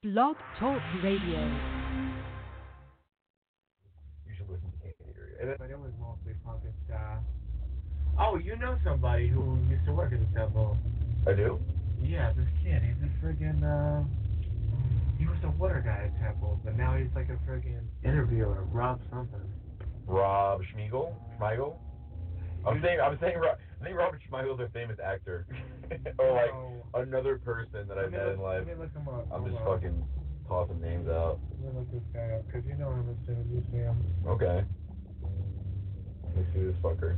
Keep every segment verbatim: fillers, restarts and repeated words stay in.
Blog Talk Radio. You should listen to Katy Perry. But it was mostly punk and ska. Oh, you know somebody who used to work at the temple. I do? Yeah, this kid. He's a friggin', uh... He was the water guy at Temple, but now he's like a friggin' interviewer. Rob something. Rob Schmiegel? Schmeigel? I'm saying, I'm saying, I think Robert Schmeigel's a famous actor. Or like, oh. Another person that I met look, in life. Let me look him up. I'm just Hold fucking on. Tossing names out. Let me look this guy up, because you know him as soon as you see him. Okay. Let me see this fucker.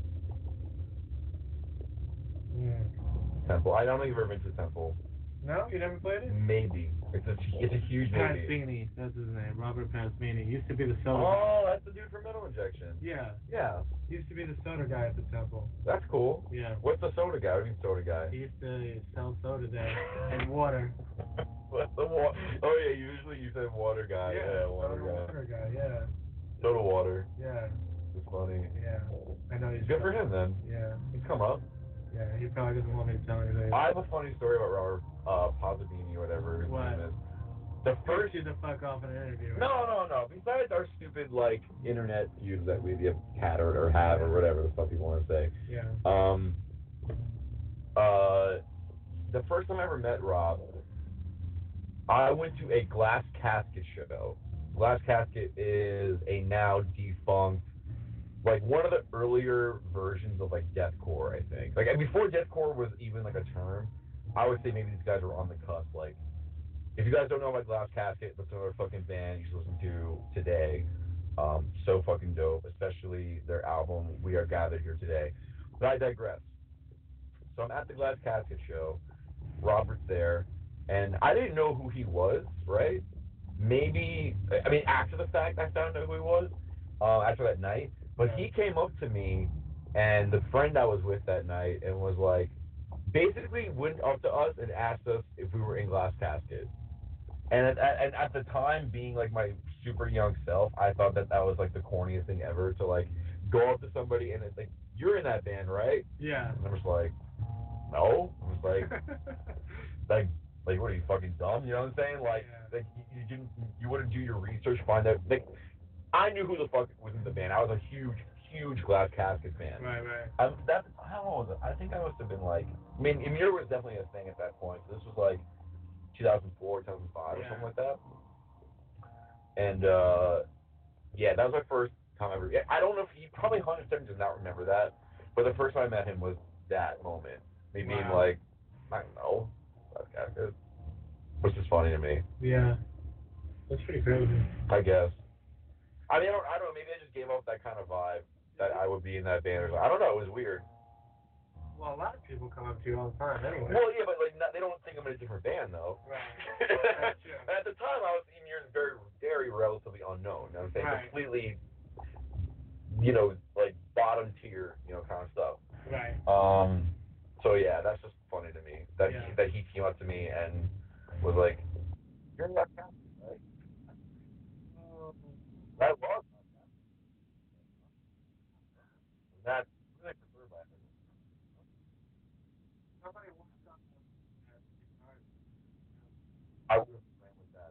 Yeah. Temple. I don't think I've ever been to Temple. No? You never played it? Maybe. It's a, it's a huge movie. Pasini, that's his name. Robert Pasini. He used to be the soda guy. Oh, that's the dude from Metal Injection. Yeah. Yeah. He used to be the soda guy at the temple. That's cool. Yeah. What's the soda guy? What do you mean soda guy? He used to sell soda there and water. What's the water? Oh, yeah, usually you say water guy. Yeah, yeah water soda guy. water guy, yeah. Soda water. Yeah. It's funny. Yeah. I know he's good for him, then. Yeah. He's come up. Yeah, he probably doesn't want me to tell anything. I have a funny story about Robert uh, Pozzabini or whatever his what? name is. The first you the fuck off in an interview. Right? No, no, no. Besides our stupid like internet feuds that we have had or, or have or whatever the fuck people want to say. Yeah. Um. Uh. The first time I ever met Rob, I went to a Glass Casket show. Glass Casket is a now defunct, like one of the earlier versions of like deathcore, I think. Like before deathcore was even like a term, I would say maybe these guys were on the cusp. Like, if you guys don't know about Glass Casket, that's another fucking band you should listen to today. Um, so fucking dope, especially their album We Are Gathered Here Today. But I digress. So I'm at the Glass Casket show. Robert's there, and I didn't know who he was, right? Maybe, I mean, after the fact, I found out who he was, uh, after that night. But he came up to me and the friend I was with that night and was like, basically went up to us and asked us if we were in Glass Casket. And at, at, at the time, being like my super young self, I thought that that was like the corniest thing ever to like go up to somebody and it's like, you're in that band, right? Yeah. And I'm just like, no. I'm just like, like, like, what are you, fucking dumb? You know what I'm saying? Like, yeah. like you, you didn't, you wouldn't do your research, find out. Like, I knew who the fuck was in the band. I was a huge, huge Glass Casket fan. Right, right. I, that, how old was it? I think I must have been like, I mean, Emir was definitely a thing at that point. So this was like two thousand four, two thousand five, yeah. or something like that. And, uh, yeah, that was my first time ever. I don't know if he probably one hundred percent does not remember that, but the first time I met him was that moment. Me wow. being like, I don't know, Glass Casket. Which is funny to me. Yeah. That's pretty crazy. I guess. I mean, I don't, I don't know, maybe I just gave off that kind of vibe that I would be in that band or something. I don't know, it was weird. Well, a lot of people come up to you all the time anyway. Well, yeah, but like not, they don't think I'm in a different band, though. Right. That's true. At the time, I was in years very, very relatively unknown. You know what I'm saying? Right. Completely, you know, like bottom tier, you know, kind of stuff. Right. Um. So yeah, that's just funny to me that yeah. he, that he came up to me and was like, "You're not Catholic, right?" Um, that was that. Really preferred by it. Somebody once got I would have ran with that.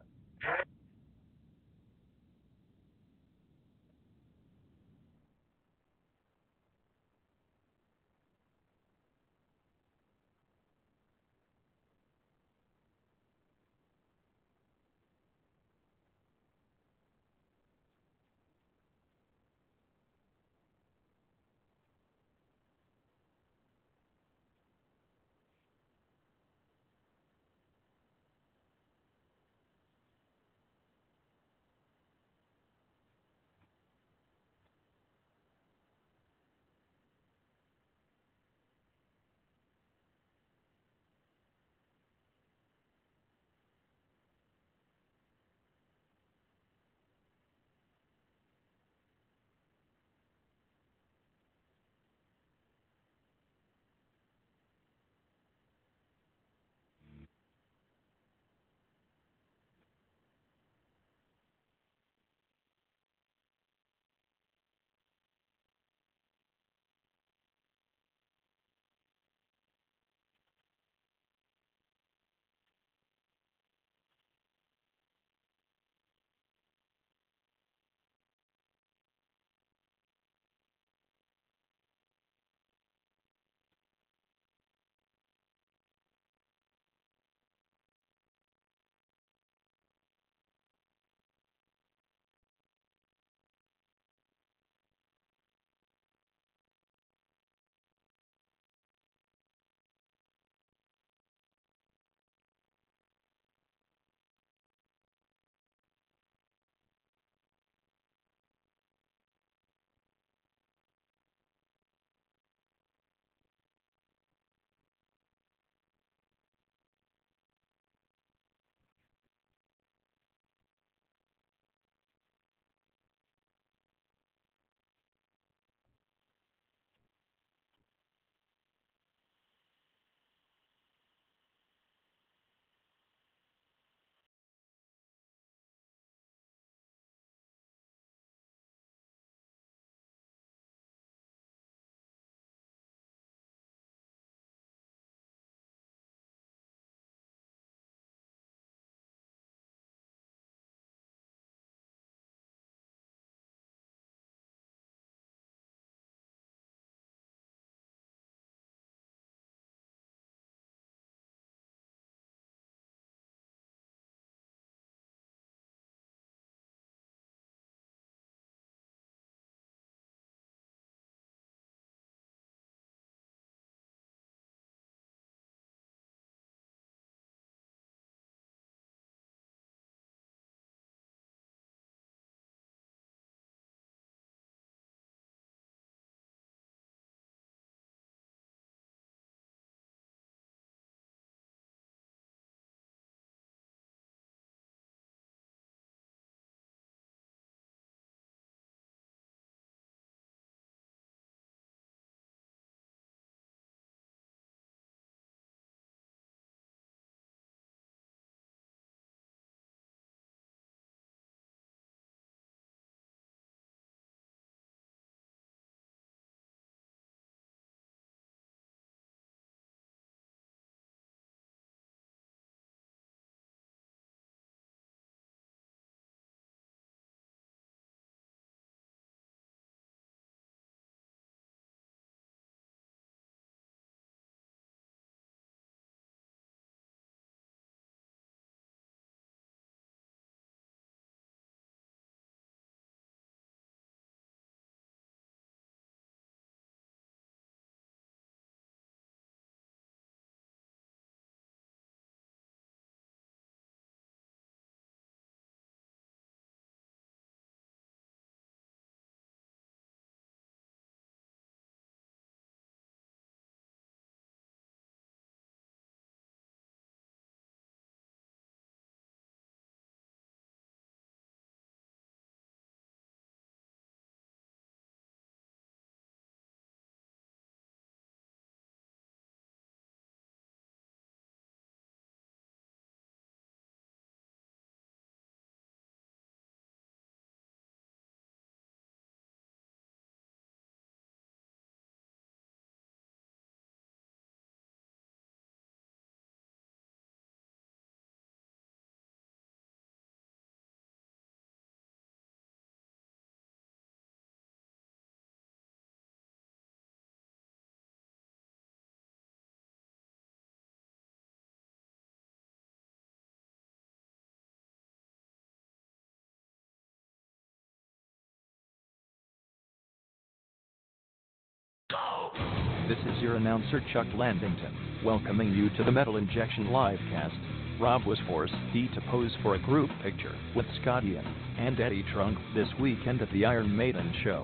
This is your announcer, Chuck Landington, welcoming you to the Metal Injection Livecast. Rob was forced to pose for a group picture with Scott Ian and Eddie Trunk this weekend at the Iron Maiden show.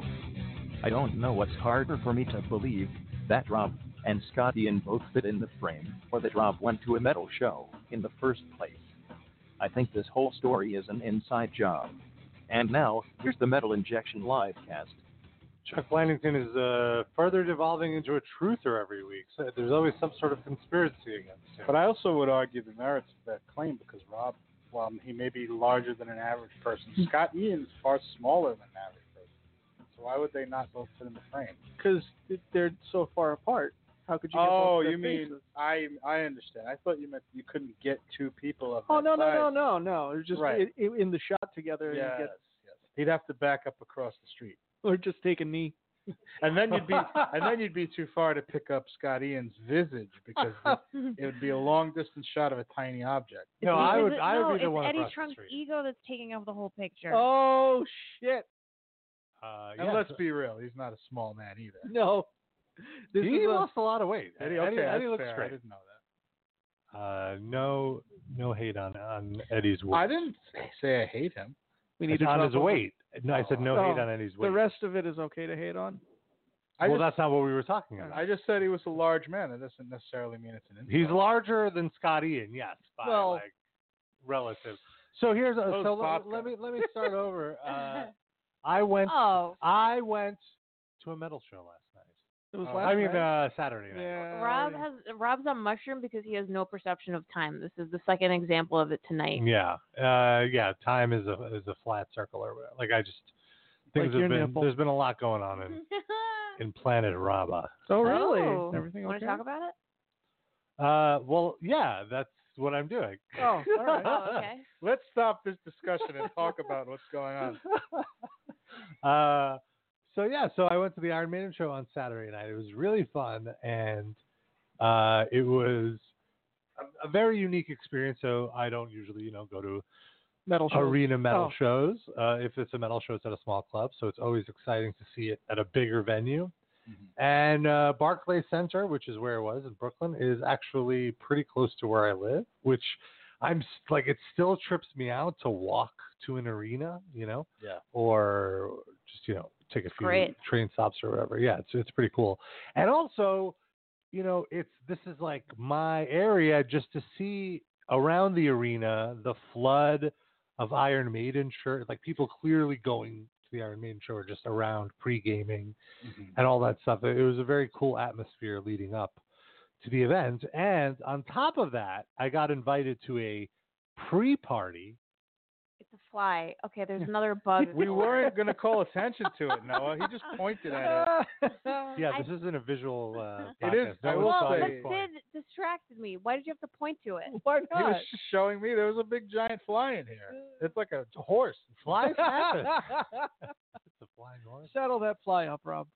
I don't know what's harder for me to believe, that Rob and Scott Ian both fit in the frame, or that Rob went to a metal show in the first place. I think this whole story is an inside job. And now, here's the Metal Injection Livecast. Chuck Landington is uh, further devolving into a truther every week. So there's always some sort of conspiracy against him. But I also would argue the merits of that claim because Rob, while he may be larger than an average person, Scott Ian is far smaller than an average person. So why would they not both fit in the frame? Because they're so far apart. How could you get Oh, both you mean, faces? I I understand. I thought you meant you couldn't get two people of Oh, that no, no, size. no, no, no. It was just Right. it, it, in the shot together. Yes, You get, yes. He'd have to back up across the street. or just take a knee. And then you'd be and then you'd be too far to pick up Scott Ian's visage because it, it would be a long distance shot of a tiny object. No, Is I it- would. is it- I would no, be the it's one Eddie across the Trunk's street. ego that's taking over the whole picture. Oh, shit. Uh, And yeah, let's so- be real, he's not a small man either. No. This he is a, lost a lot of weight. Eddie, Eddie, okay, Eddie that's looks fair. I great. didn't know that. Uh, no, no hate on on Eddie's weight. I didn't say I hate him. we need It's to on drop his over- weight. No, I said no Oh, hate on Eddie's weight. The rest of it is okay to hate on. I well, just, that's not what we were talking about. I just said he was a large man. That doesn't necessarily mean it's an insult. He's larger than Scott Ian, yes, by Well- like relative. So here's a, Post so let, vodka. let me let me start over. Uh, I went Oh, I went to a metal show last night. It was Oh, last I mean night. uh, Saturday night. yeah, Rob yeah. has Rob's on mushroom because he has no perception of time. This is the second example of it tonight. Yeah, uh, yeah. Time is a is a flat circle or whatever. Like I just things Like have your been. nipple. There's been a lot going on in in Planet Raba. Oh, really? Oh. Everything Want okay? to talk about it? Uh, well, yeah, that's what I'm doing. Oh, all right. Oh, okay. Let's stop this discussion and talk about what's going on. uh, so yeah, so I went to the Iron Maiden show on Saturday night. It was really fun, and uh, it was a, a very unique experience. So I don't usually, you know, go to Metal shows. arena metal Oh. shows. Uh, if it's a metal show, it's at a small club, so it's always exciting to see it at a bigger venue. Mm-hmm. And uh, Barclays Center, which is where it was in Brooklyn, is actually pretty close to where I live, which I'm s- like, it still trips me out to walk to an arena, you know, Yeah. or just, you know, take a few Great. train stops or whatever. Yeah, it's it's pretty cool. And also, you know, it's this is like my area just to see around the arena the flood of Iron Maiden shirt, like people clearly going to the Iron Maiden show or just around pre-gaming Mm-hmm. and all that stuff. It was a very cool atmosphere leading up to the event. And on top of that, I got invited to a pre-party. It's a fly. Okay, there's another bug. We weren't going to call attention to it, Noah. He just pointed at it. Yeah, I- this isn't a visual uh, It is- podcast. No I one will well, saw say- but this part. Sid distracted me. Why did you have to point to it? Why He was not? just showing me there was a big giant fly in here. It's like a horse. Flies happen. It's a flying horse. Saddle that fly up, Rob.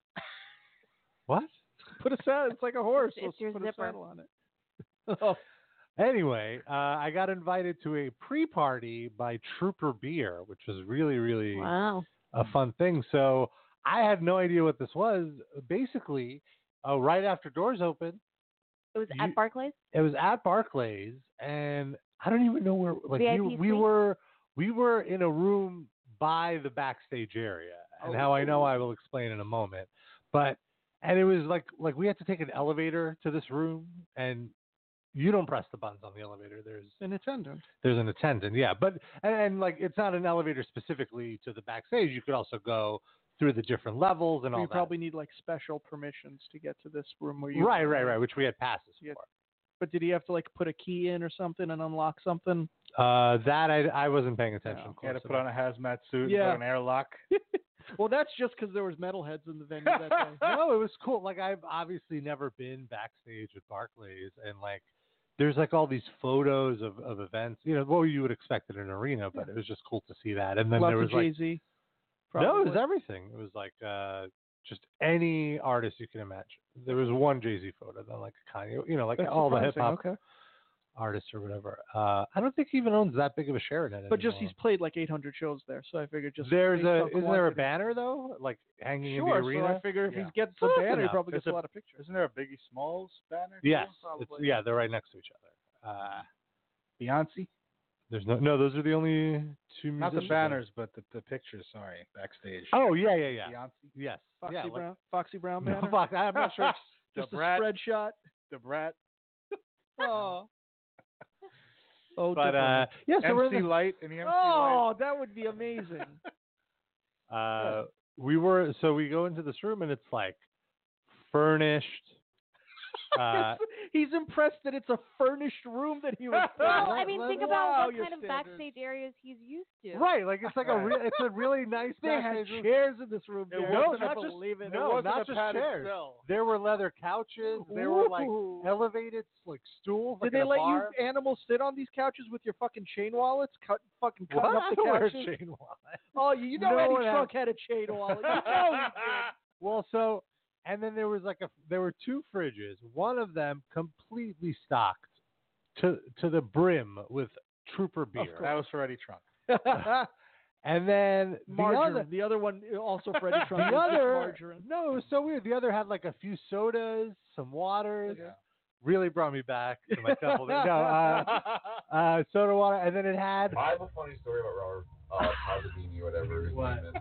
What? Put a saddle. It's like a horse. It's Let's your put zipper. a saddle on it. Oh, Anyway, uh, I got invited to a pre-party by Trooper Beer, which was really, really Wow. a fun thing. So I had no idea what this was. Basically, uh, right after doors opened, It was You- at Barclays? it was at Barclays, and I don't even know where. Like V I P we, we suite? were, we were in a room by the backstage area, and how I know I will explain in a moment. But and it was like like we had to take an elevator to this room, and you don't press the buttons on the elevator. There's an attendant. there's an attendant, yeah. But and, and like it's not an elevator specifically to the backstage. You could also go through the different levels and all You that. probably need like special permissions to get to this room where you. Right, right, right. Which we had passes Yeah. for. But did he have to like put a key in or something and unlock something? Uh, that I, I wasn't paying attention. No. He had to close put on a hazmat suit Yeah. and put an airlock. Well, that's just because there was metalheads in the venue that day. No, it was cool. Like I've obviously never been backstage at Barclays, and like there's like all these photos of, of events. You know, what you would expect in an arena, but it was just cool to see that. And then Lots there was of like Jay-Z. no, it was probably. everything. It was like uh, just any artist you can imagine. There was one Jay-Z photo, then like a Kanye, you know, like That's all the hip surprising, hop. Okay. artist or whatever. Uh, I don't think he even owns that big of a share in it. But just anymore. he's played like eight hundred shows there, so I figured just There's based a on isn't there a quantity. banner though, like hanging in the Sure, arena? so I figure if Yeah. he gets So the that's banner, he enough. probably There's gets a a- lot of pictures. Isn't there a Biggie Smalls banner? Yes, too? it's, Probably. yeah, they're right next to each other. Uh, Beyonce? there's no no, those are the only two. Not the musicians. banners, but the, the pictures. Sorry, backstage. Oh yeah, yeah, yeah. Beyonce. Yes. Foxy yeah, like- Brown, Foxy Brown No, banner. fuck, I'm not sure. Just The a Brat. spread shot. The Brat. Oh. Oh, But uh, different. yeah, so we're M C in the, Light and the M C oh, that would be amazing. uh, we were so we go into this room and it's like furnished. Uh, He's impressed that it's a furnished room that he was. Well, Let- I mean, let- think wow, about what your kind of standards. backstage areas he's used to. right, like it's like a real, it's a really nice They had backstage room. chairs in this room. It Jared. No, I not can't just- believe it. no, It wasn't not a just padded chairs. cell. There were leather couches. There were like Ooh. elevated like stools. Like Did they in a let bar. you animals sit on these couches with your fucking chain wallets, cut, fucking cutting What? up the Where's couches? Shane Wallet? Oh, you, you know No Eddie one Trunk had a chain wallet. You know he did. Well, so and then there was like a there were two fridges. One of them completely stocked to to the brim with Trooper beer. That was for Eddie Trunk. And then the Margarine. other The other one also Freddie Trunk. the is just other margarine. no, it was so weird. The other had like a few sodas, some waters. Yeah. Really brought me back to my temple. days. No, uh, uh, soda water, and then it had I have a funny story about Robert uh, Pazadini, whatever his What? name is.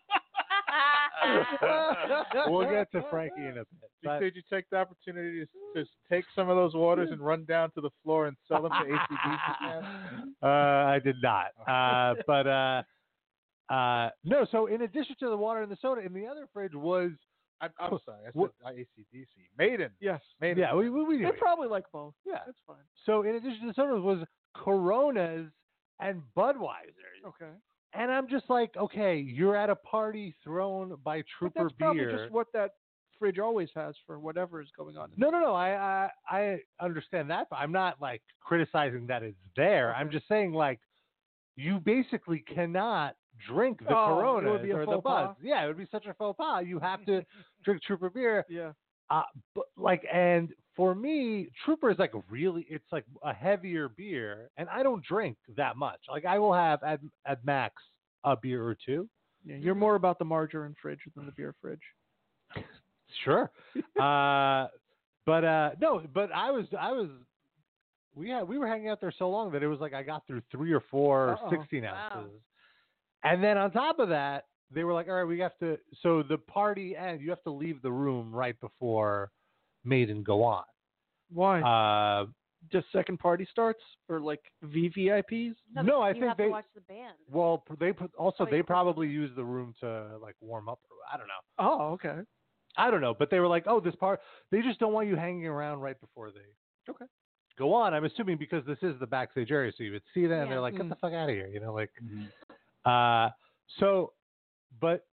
we'll get to Frankie in a bit. Did, But, did you take the opportunity to just take some of those waters and run down to the floor and sell them to A C D C fans? uh, I did not. Uh, but uh, uh, no. So in addition to the water and the soda, in the other fridge was I'm, I'm sorry, I said What- A C D C. Maiden. Yes. Maiden. yeah. We we, we They knew. probably like both. Yeah. That's fine. So in addition to the sodas was Coronas and Budweisers. Okay. And I'm just like, okay, you're at a party thrown by But Trooper that's probably beer. just what that fridge always has for whatever is going on. No, no, no. I, I I understand that, but I'm not like criticizing that it's there. I'm Okay. just saying like you basically cannot drink the Oh, it Coronas would be a or the faux pas? Buds. Yeah, it would be such a faux pas. You have to drink Trooper beer. Yeah. Uh, but like, and for me, Trooper is like really, it's like a heavier beer, and I don't drink that much. Like I will have at at max a beer or two. Yeah. You're more about the margarine fridge than the beer fridge. Sure. uh, but uh, no, but I was I was we had we were hanging out there so long that it was like I got through three or four Uh-oh. sixteen Wow. ounces, and then on top of that, they were like, all right, we have to. So the party ends. You have to leave the room right before Maiden go on. Why? Uh, Just second party starts or like V V I Ps? No, No, I you think have they- to watch the band. well, they put, also Oh, they yeah. probably use the room to like warm up. Or, I don't know. Oh, okay. I don't know, but they were like, oh, this part. They just don't want you hanging around right before they Okay. go on. I'm assuming because this is the backstage area, so you would see that, and they're Yeah. like, get Mm. the fuck out of here, you know, like. Mhm. Uh, so, but,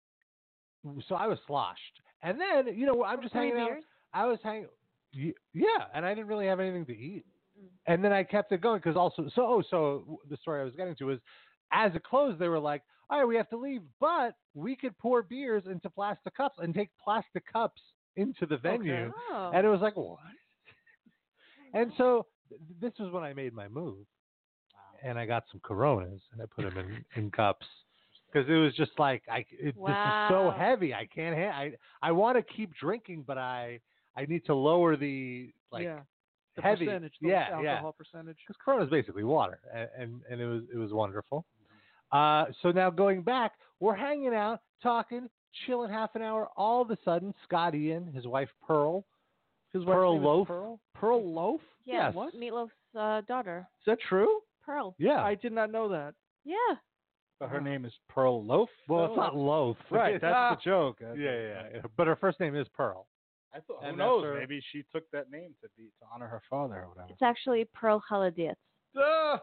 so I was sloshed, and then you know I'm just Three hanging out. beers? I was hanging, y- yeah, and I didn't really have anything to eat, Mm. and then I kept it going because also, so oh, so the story I was getting to was, as it closed, they were like, all right, we have to leave, but we could pour beers into plastic cups and take plastic cups into the venue, Oh. and it was like what? And so th- this was when I made my move, and I got some Coronas and I put them in, in cups because it was just like I it, this is so Wow. heavy I can't ha- I I want to keep drinking but I I need to lower the like yeah. The heavy percentage, the yeah alcohol yeah percentage. because Corona is basically water and, and and it was it was wonderful. Uh, so now going back, we're hanging out, talking, chilling half an hour. All of a sudden, Scott Ian, his wife Pearl, His wife's Pearl name is Loaf. Pearl? Pearl Loaf? Yeah, Yes. What? Meatloaf's uh, daughter, Is that true? Pearl. Yeah. I did not know that. Yeah. But her name is Pearl Loaf. well, though? it's not loaf. Right, that's the joke. yeah, yeah, yeah. But her first name is Pearl. I thought, who And knows? that's her- Maybe she took that name to be to honor her father or whatever. It's actually Pearl Haladietz. Ah!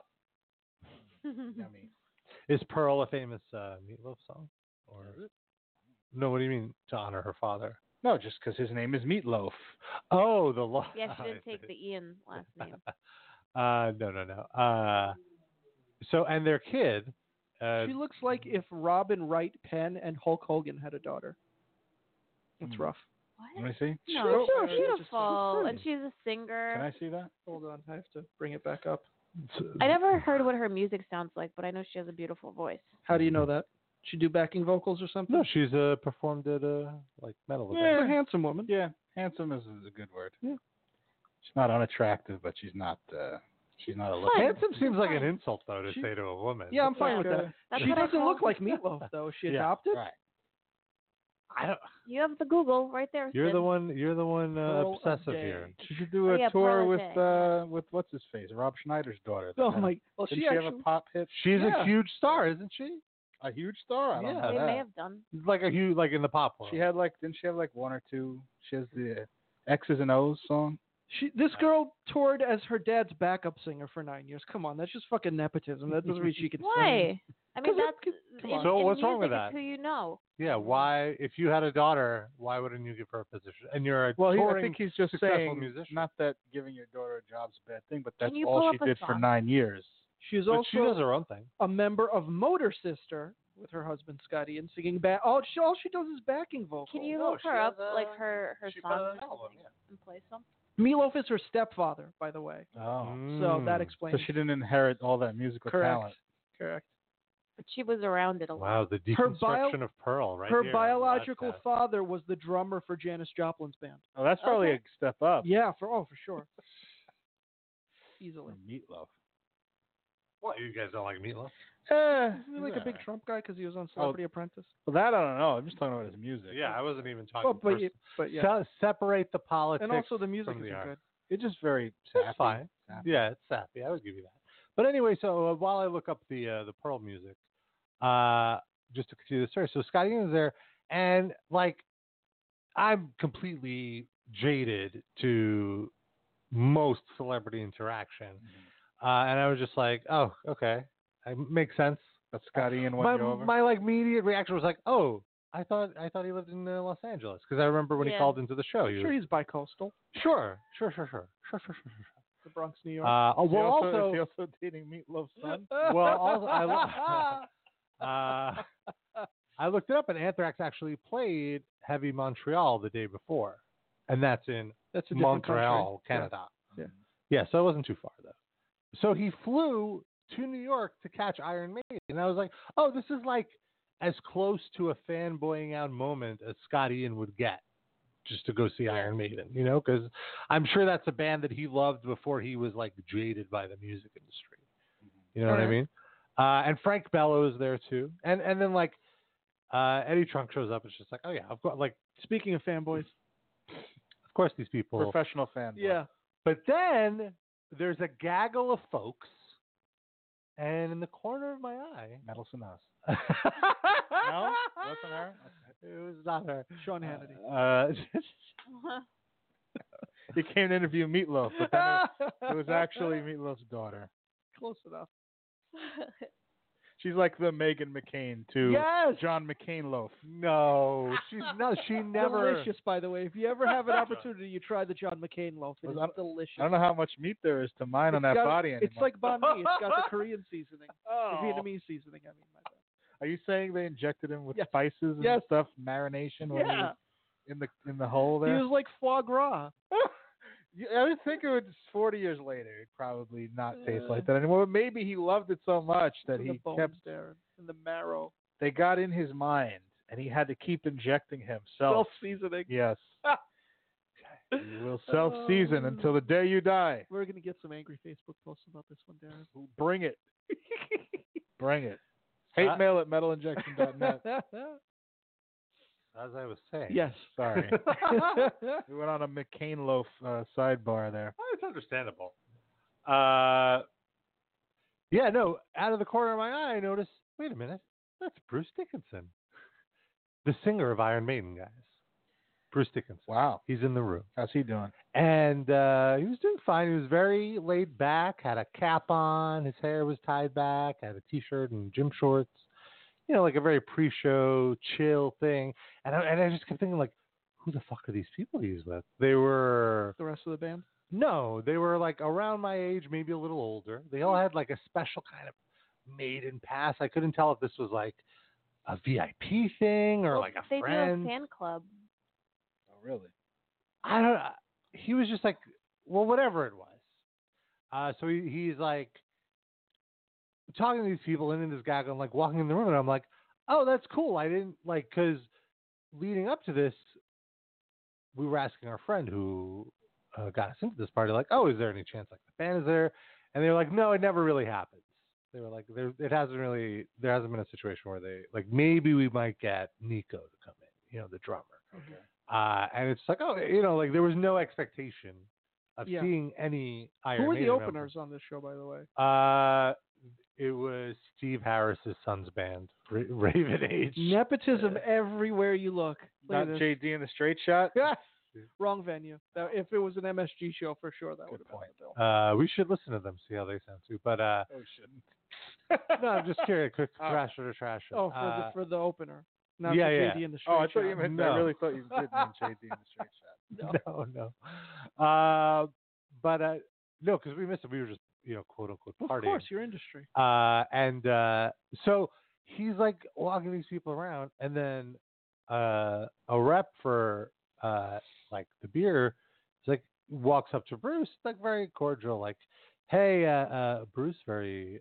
Yummy. Is Pearl a famous uh, Meatloaf song? Or no? What do you mean to honor her father? No, just because his name is Meatloaf. Oh, the lo- Yeah, she didn't take the Ian last name. Uh, no, no, no. Uh, so and their kid. Uh, She looks like if Robin Wright Penn and Hulk Hogan had a daughter. That's Hmm. rough. What? Let me see. No, she's Oh, beautiful, and she's a singer. Can I see that? Hold on, I have to bring it back up. I never heard what her music sounds like, but I know she has a beautiful voice. How do you know that? She do backing vocals or something? No, she's uh, performed at uh, like metal She's events. a handsome woman. Yeah, handsome is, is a good word. Yeah. She's not unattractive, but she's not. Uh, she's not a look. Fine. Handsome seems like Fine. an insult though to She- say to a woman. Yeah, I'm fine Yeah. with that. That's she what I doesn't call- look like Meatloaf though. Is she Yeah, adopted? Right. I don't. You have the Google right there. You're Sid. the one. You're the one uh, Pearl of obsessive Day. here. She should do Oh, a yeah, tour Pearl with Day, uh with what's his face, Rob Schneider's daughter. Oh Didn't my! Well, she she have actually. a pop hit? She's Yeah. a huge star, isn't she? A huge star. I don't Yeah. know They that. may have done. Like a huge, like in the pop world. She had like, didn't she have like one or two? She has the X's and O's song. She, this girl toured as her dad's backup singer for nine years. Come on, that's just fucking nepotism. That doesn't mean she can sing. Why? I mean, 'Cause it- that's come in, on. So in what's wrong with music, that? it's who you know. Yeah. Why? If you had a daughter, why wouldn't you give her a position? And you're a Well, he, I touring, think he's just successful saying, musician. not that giving your daughter a job's a bad thing, but Can that's you all pull she up a did for song? nine years. She's But also she does her own thing. a member of Motor Sister with her husband Scotty and singing back. All she all she does is backing vocals. Can you No, look she her has up, a- like her her she put out songs an album, yeah. and play some? Meatloaf is her stepfather, by the way. Oh. So that Mm. explains. So she didn't inherit all that musical Correct. talent. Correct. But she was around it a lot. Wow, the Her deconstruction bio- of Pearl, right her here. biological That's father was the drummer for Janis Joplin's band. Oh, that's probably Okay. a step up. Yeah, for oh for sure. Easily. Meatloaf. What? You guys don't like Meatloaf? Eh, Isn't he like a big Trump guy because he was on Oh. Celebrity Apprentice? Well, that I don't know. I'm just talking about his music. Yeah, I wasn't even talking. Well, but pers- you- but yeah, Se- separate the politics. and also the music from the isn't art. good. It's just very sappy. That's fine. Sappy. Yeah, it's sappy. I would give you that. But anyway, so uh, while I look up the uh, the Pearl music, uh, just to continue the story. So Scotty Ian is there, and like, I'm completely jaded to most celebrity interaction, Mm-hmm. uh, and I was just like, oh, okay, it makes sense. But Scotty Ian won My you over. my like immediate reaction was like, oh, I thought I thought he lived in uh, Los Angeles because I remember when he Yeah. called into the show. He Sure, was, he's bi-coastal. sure, sure, sure, sure, sure, sure, sure, sure. The Bronx, New York. Uh, oh, Is he well, also, also, is he also dating Meatloaf's son? well, also, I, lo- uh, I looked it up, and Anthrax actually played Heavy Montreal the day before, and that's in That's a different Montreal, country. Canada. Yeah. Yeah, so it wasn't too far though. So he flew to New York to catch Iron Maiden, and I was like, oh, this is like as close to a fanboying out moment as Scott Ian would get, just to go see Iron Maiden, you know, because I'm sure that's a band that he loved before he was like jaded by the music industry. You know what I Alright. mean? Uh, and Frank Bello is there too, and and then like uh, Eddie Trunk shows up. It's just like, oh yeah, of course. Like, Speaking of fanboys, of course, these people. Professional fan. yeah, But then there's a gaggle of folks, and in the corner of my eye, Medelson House. no, Wasn't her? it was not her. Sean Hannity. Uh, He came to interview Meatloaf, but then it, it was actually Meatloaf's daughter. Close enough. She's like the Megan McCain to yes. John McCain loaf. No, she's no. She never. Delicious, by the way. If you ever have an opportunity, you try the John McCain loaf. It is I don't- delicious. I don't know how much meat there is to mine on It's that got- body anymore. It's like banh mi. It's got the Korean seasoning, Oh. the Vietnamese seasoning. I mean, my bad. Are you saying they injected him with Yes. spices and Yes. stuff, marination when he Yeah, was in the in the hole he there? was like foie gras. You- I would think it would forty years later it'd probably not taste Yeah. like that anymore. But maybe he loved it so much that in he the bones kept there, in the marrow. they got in his mind and he had to keep injecting himself. Self-seasoning. Yes. You will self season Oh. until the day you die. We're gonna get some angry Facebook posts about this one, Darren. Bring it. Bring it. Hate Uh, mail at metal injection dot net. As I was saying. Yes. Sorry. We went on a McCain loaf uh, sidebar there. Oh, it's understandable. Uh, yeah, no. Out of the corner of my eye, I noticed. Wait a minute. That's Bruce Dickinson, the singer of Iron Maiden, guys. Bruce Dickinson. Wow. He's in the room, How's he doing? and uh, he was doing fine. He was very laid back. Had a cap on. His hair was tied back. Had a t-shirt and gym shorts. You know, like a very pre-show chill thing. And I, and I just kept thinking, like, who the fuck are these people he's with? They were. The rest of the band. No, they were like around my age, maybe a little older. They all had like a special kind of maiden pass. I couldn't tell if this was like a V I P thing or Well, like a they friend. do a fan club. really? I don't. He was just like, well, whatever it was. Uh, so he, he's like talking to these people, and then this guy going like walking in the room, and I'm like, oh, that's cool. I didn't like because leading up to this, we were asking our friend who uh, got us into this party, like, oh, is there any chance like the band is there? And they were like, no, it never really happens. They were like, there, it hasn't really, there hasn't been a situation where they like maybe we might get Nico to come in, you know, the drummer. Okay. Uh, and it's like, oh, you know, like there was no expectation of Yeah. seeing any Iron Who were the Maiden openers on this show, by the way? members. Uh, it was Steve Harris's son's band, Ra- Raven Age. Nepotism everywhere you look. Look at Not this. J D in the straight shot. Wrong venue. That, if it was an M S G show, for sure, that would have been the bill. Uh, we should listen to them, see how they sound too. But uh, Oh, shouldn't. no, I'm just curious. Quick Oh. trash it or trash it. Oh, for Uh, the for the opener, not yeah, for yeah. J D in the straight Oh, I thought shot. you meant. No. I really thought you did mean J D in the straight shot. no, no. Uh, but uh, no, because we missed it. We were just, you know, quote unquote Of partying. course, your industry. Uh, and uh, so he's like walking these people around, and then uh, a rep for uh, like the beer, is like walks up to Bruce, like very cordial, like, "Hey, uh, uh, Bruce, very,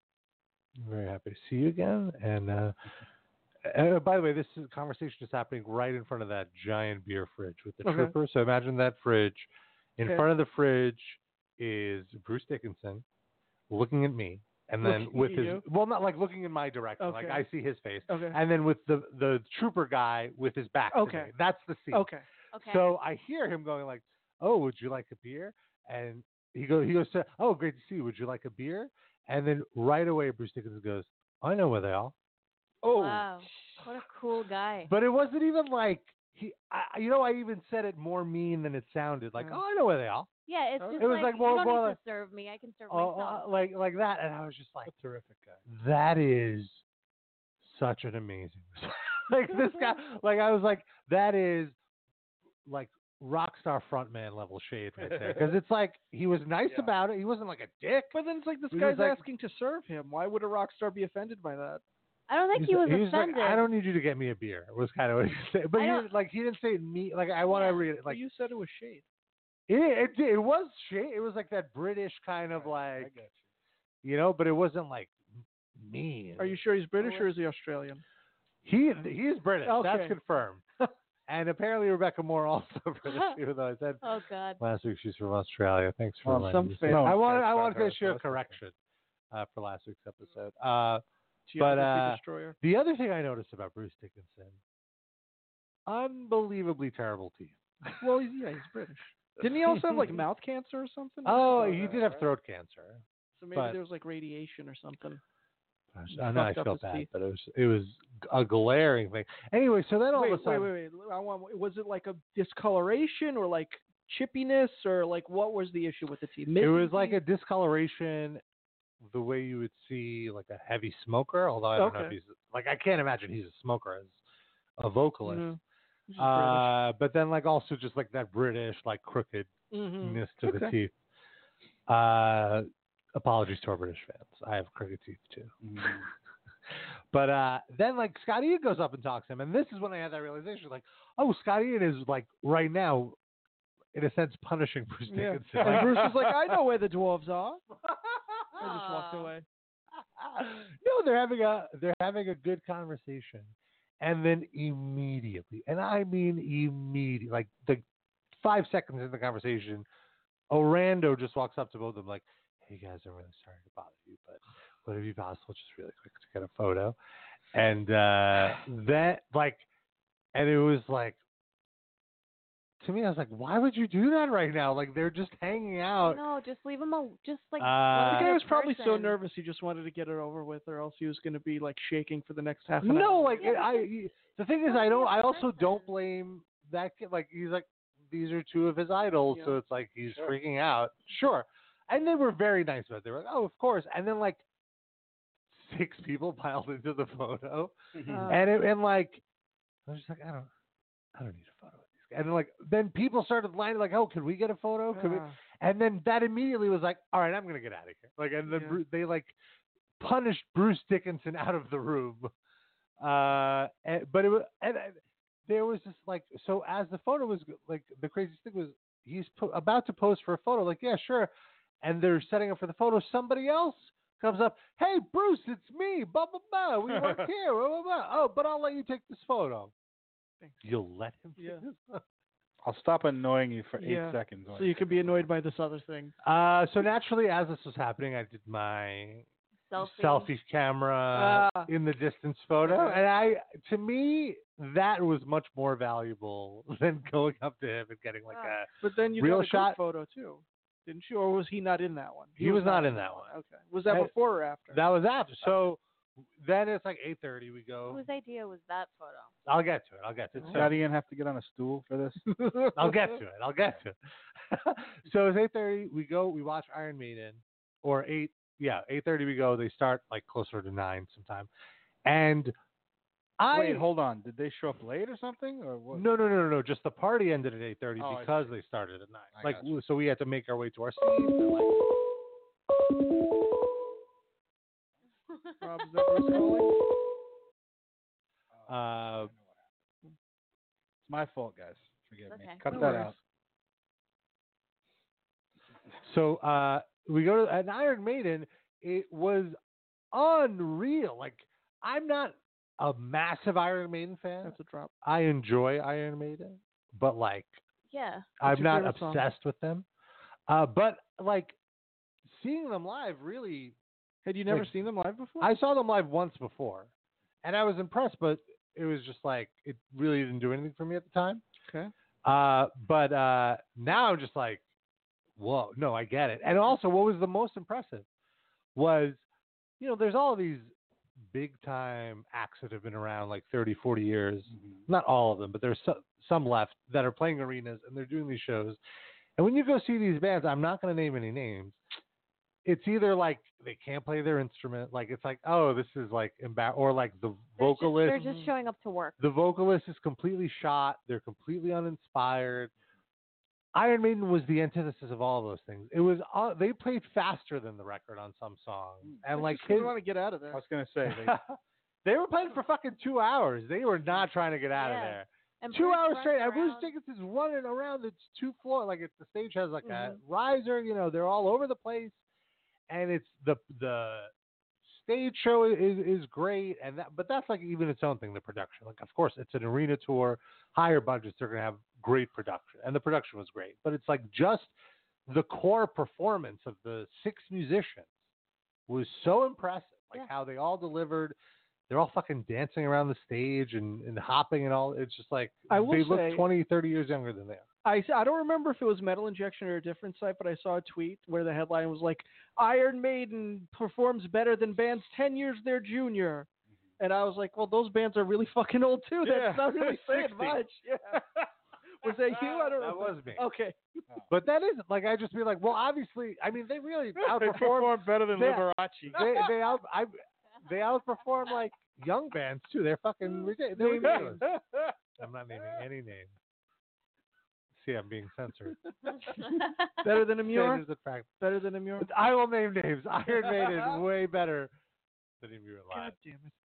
very happy to see you again." And uh, uh, by the way, this is, conversation is happening right in front of that giant beer fridge with the Okay. trooper. So imagine that fridge. In Okay. front of the fridge is Bruce Dickinson looking at me, and then Looking with at his you? well, not like looking in my direction, like Okay. I see his face, Okay. and then with the the trooper guy with his back to Okay. me. That's the scene. Okay. Okay. So I hear him going like, "Oh, would you like a beer?" And he goes, he goes to, "Oh, great to see you. Would you like a beer?" And then right away, Bruce Dickinson goes, "I know where they are." Oh, Wow. What a cool guy. but it wasn't even like he. I, you know, I even said it more mean than it sounded. Like, Yeah. "Oh, I know where they are." Yeah, it's It just was like, like more- you don't more need like- to serve me. I can serve Oh, myself. uh, like like that, and I was just like, A terrific guy. that is such an amazing, like this guy, like I was like, that is like rock star frontman level shade right there, because it's like he was nice Yeah. about it. He wasn't like a dick. But then it's like this He guy's was like- asking to serve him. Why would a rock star be offended by that? I don't think He's he was like, he offended. like, I don't need you to get me a beer. Was kind of what he said, but I he don't- didn't, like he didn't say me. Like I want to Yeah. read it. Like Like you said, it was shade. it, it, it was shade. It was like that British kind of I like, got you know, but it wasn't like mean. Are you sure he's British or is he Australian? He he is British. That's Okay. confirmed. And apparently Rebecca Moore also British, even though I said Oh God. last week she's from Australia. Thanks for Well, reminding some me. fans- I No, want that's I not want her, to issue a so that's okay. correction uh, for last week's episode. Uh, Geography uh, destroyer. the other thing I noticed about Bruce Dickinson, unbelievably terrible teeth. Well, he's, yeah, he's British. Didn't he also have like mouth cancer or something? Oh, Oh, he that's did have right. throat cancer. So maybe but- there was like radiation or something. Gosh, He I know I fucked up felt his bad, teeth. but it was it was a glaring thing. Anyway, so then all Wait, of a sudden, wait, wait, wait. I want, was it like a discoloration or like chippiness or like what was the issue with the teeth? it was like a discoloration, the way you would see like a heavy smoker. Although I don't know if Okay. he's like I can't imagine he's a smoker as a vocalist. No, he's just Uh, but then like also just like that British like crookedness British. Mhm. to the Okay. teeth. Uh, apologies to our British fans. I have crooked teeth too. But uh, then like Scott Ian goes up and talks to him, and this is when I had that realization, like, oh, Scott Ian is like right now, in a sense, punishing Bruce Yeah. Dickinson. And Like, Bruce was like, I know where the dwarves are. I just walked Aw. away. no, they're having a they're having a good conversation, and then immediately, and I mean immediately, like the five seconds in the conversation, Orlando just walks up to both of them like, "Hey guys, I'm really sorry to bother you, but would it be possible just really quick to get a photo?" And uh, that like, and it was like, to me, I was like, why would you do that right now? Like they're just hanging out. No, just leave him a just like. Uh, let The him guy be a was probably so person. nervous he just wanted to get it over with, or else he was going to be like shaking for the next half an No, hour. like Yeah, I. The thing is, don't I be don't. a I also don't person. blame that kid. Like he's like, these are two of his idols, so Yeah. it's like he's Sure. freaking out. Sure, and they were very nice about it. They were like, oh, of course. And then like six people piled into the photo, Uh, and it, and like I was just like, I don't, I don't need a photo with these guys. And then, like then people started lining like, oh, can we get a photo? Can we? uh, And then that immediately was like, all right, I'm gonna get out of here. Like, and then Yeah. Bru- they like punished Bruce Dickinson out of the room. Uh, and, but it was, and, and there was this like, so as the photo was like, the craziest thing was he's po- about to pose for a photo. Like, yeah, sure. And they're setting up for the photo. Somebody else comes up. Hey, Bruce, it's me. Blah, blah, blah. We work here. Blah, blah, blah. Oh, but I'll let you take this photo. Thanks. You'll let him take Yeah. this photo? I'll stop annoying you for eight Yeah. seconds. So you could be annoyed by this other thing. Uh, so naturally, as this was happening, I did my Selfie. selfie camera Ah. in the distance photo, and I, to me, that was much more valuable than going up to him and getting like Ah. a But then you real got a group shot photo too, didn't you? Or was he not in that one? He was not in that one. Okay. Was that I- before or after? That was after. So then it's like eight thirty. We go. Whose idea was that photo? I'll get to it. I'll get to it. Did So- Scotty Ian have to get on a stool for this? I'll get to it. I'll get to it. So it's eight thirty. We go. We watch Iron Maiden, or eight. Yeah, eight thirty. We go. They start like closer to nine sometime, and I Wait, hold on. Did they show up late or something, or what? no no no no no. Just the party ended at eight thirty Oh, I because they started at nine. I like gotcha. so, we had to make our way to our seats. And like, Rob, is that Bruce calling? uh, It's my fault, guys. Forgive It's me. okay. Cut No that worries. out. So uh, we go to an Iron Maiden. It was unreal. Like, I'm not a massive Iron Maiden fan. That's a drop. I enjoy Iron Maiden, but like, Yeah. What's I'm your not favorite song? obsessed with them. Uh, but like, seeing them live really. Had you never Like, seen them live before? I saw them live once before, and I was impressed, but it was just like it really didn't do anything for me at the time. Okay. Uh, but uh, now I'm just like, whoa, no, I get it. And also, what was the most impressive was, you know, there's all these big time acts that have been around like thirty, forty years. Not all of them, but there's so, some left that are playing arenas and they're doing these shows. And when you go see these bands, I'm not going to name any names. It's either like they can't play their instrument, like it's like, oh, this is like embar- or like the They're just, vocalist. they're just showing up to work. The vocalist is completely shot. They're completely uninspired. Iron Maiden was the antithesis of all of those things. It was uh, they played faster than the record on some songs, and I like just his, want to get out of there. I was gonna say they, they were playing for fucking two hours. They were not trying to get out of Yeah. there. And Two Bruce hours runs straight. And Bruce around. Dickinson's running around. It's two floor. Like it's the stage has like Mhm. a riser. You know, they're all over the place, and it's the the stage show is is great. And that, but that's like even its own thing. The production, like of course, it's an arena tour, higher budgets. They're gonna have great production, and the production was great. But it's like just the core performance of the six musicians was so impressive. Like Yeah. how they all delivered. They're all fucking dancing around the stage and, and hopping and all. It's just like I will they look say- twenty, thirty years younger than they are. I, s- I don't remember if it was Metal Injection or a different site, but I saw a tweet where the headline was like, Iron Maiden performs better than bands ten years their junior. And I was like, well, those bands are really fucking old too. That's Yeah, not really saying sixty. much. Yeah. Was that you? I don't That know. was me. Okay. But that is like I just be like, well, obviously, I mean, they really they outperformed. perform better than they- Liberace. they they out I, they outperform like young bands too. They're fucking ridiculous. They're ridiculous. I'm not naming any names. See, I'm being censored. Better than a Muir? Changes the fact. Better than a Muir? I will name names. Iron Maiden is way better than Muir Live. God damn it.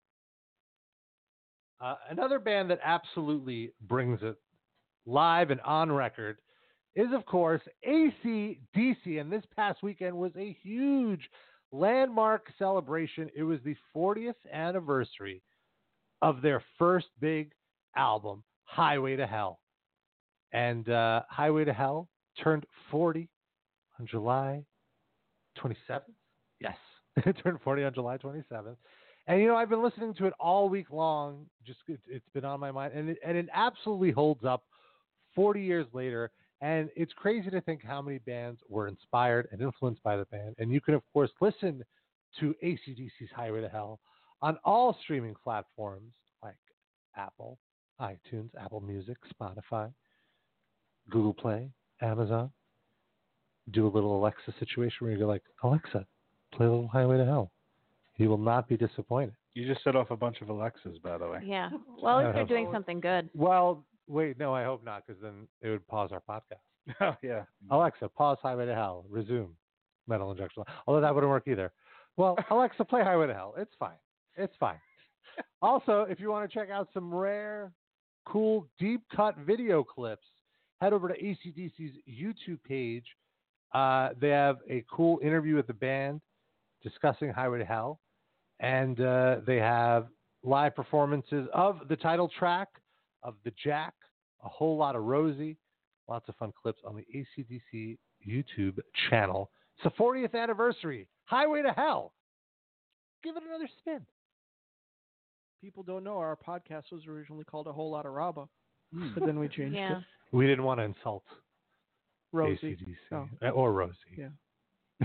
Uh, another band that absolutely brings it live and on record is, of course, A C D C. And this past weekend was a huge landmark celebration. It was the fortieth anniversary of their first big album, Highway to Hell. And uh, Highway to Hell turned forty on July twenty-seventh. Yes, it turned forty on July twenty-seventh. And, you know, I've been listening to it all week long. Just it, it's been on my mind. And it, and it absolutely holds up forty years later. And it's crazy to think how many bands were inspired and influenced by the band. And you can, of course, listen to A C D C's Highway to Hell on all streaming platforms like Apple, iTunes, Apple Music, Spotify, Google Play, Amazon. Do a little Alexa situation where you go like, Alexa, play a little Highway to Hell. You will not be disappointed. You just set off a bunch of Alexas, by the way. Yeah. Well, at least Uh, they're doing something good. Well, wait, no, I hope not, because then it would pause our podcast. Oh, yeah. Alexa, pause Highway to Hell. Resume Metal Injection. Although that wouldn't work either. Well, Alexa, play Highway to Hell. It's fine. It's fine. Also, if you want to check out some rare, cool deep cut video clips, head over to A C D C's YouTube page. Uh, they have a cool interview with the band discussing Highway to Hell. And uh, they have live performances of the title track of The Jack, A Whole Lot of Rosie. Lots of fun clips on the A C D C YouTube channel. It's the fortieth anniversary. Highway to Hell. Give it another spin. People don't know our podcast was originally called A Whole Lot of Rabba, mm. but then we changed yeah. it. We didn't want to insult Rosie. A C D C. Oh. Or Rosie. Yeah.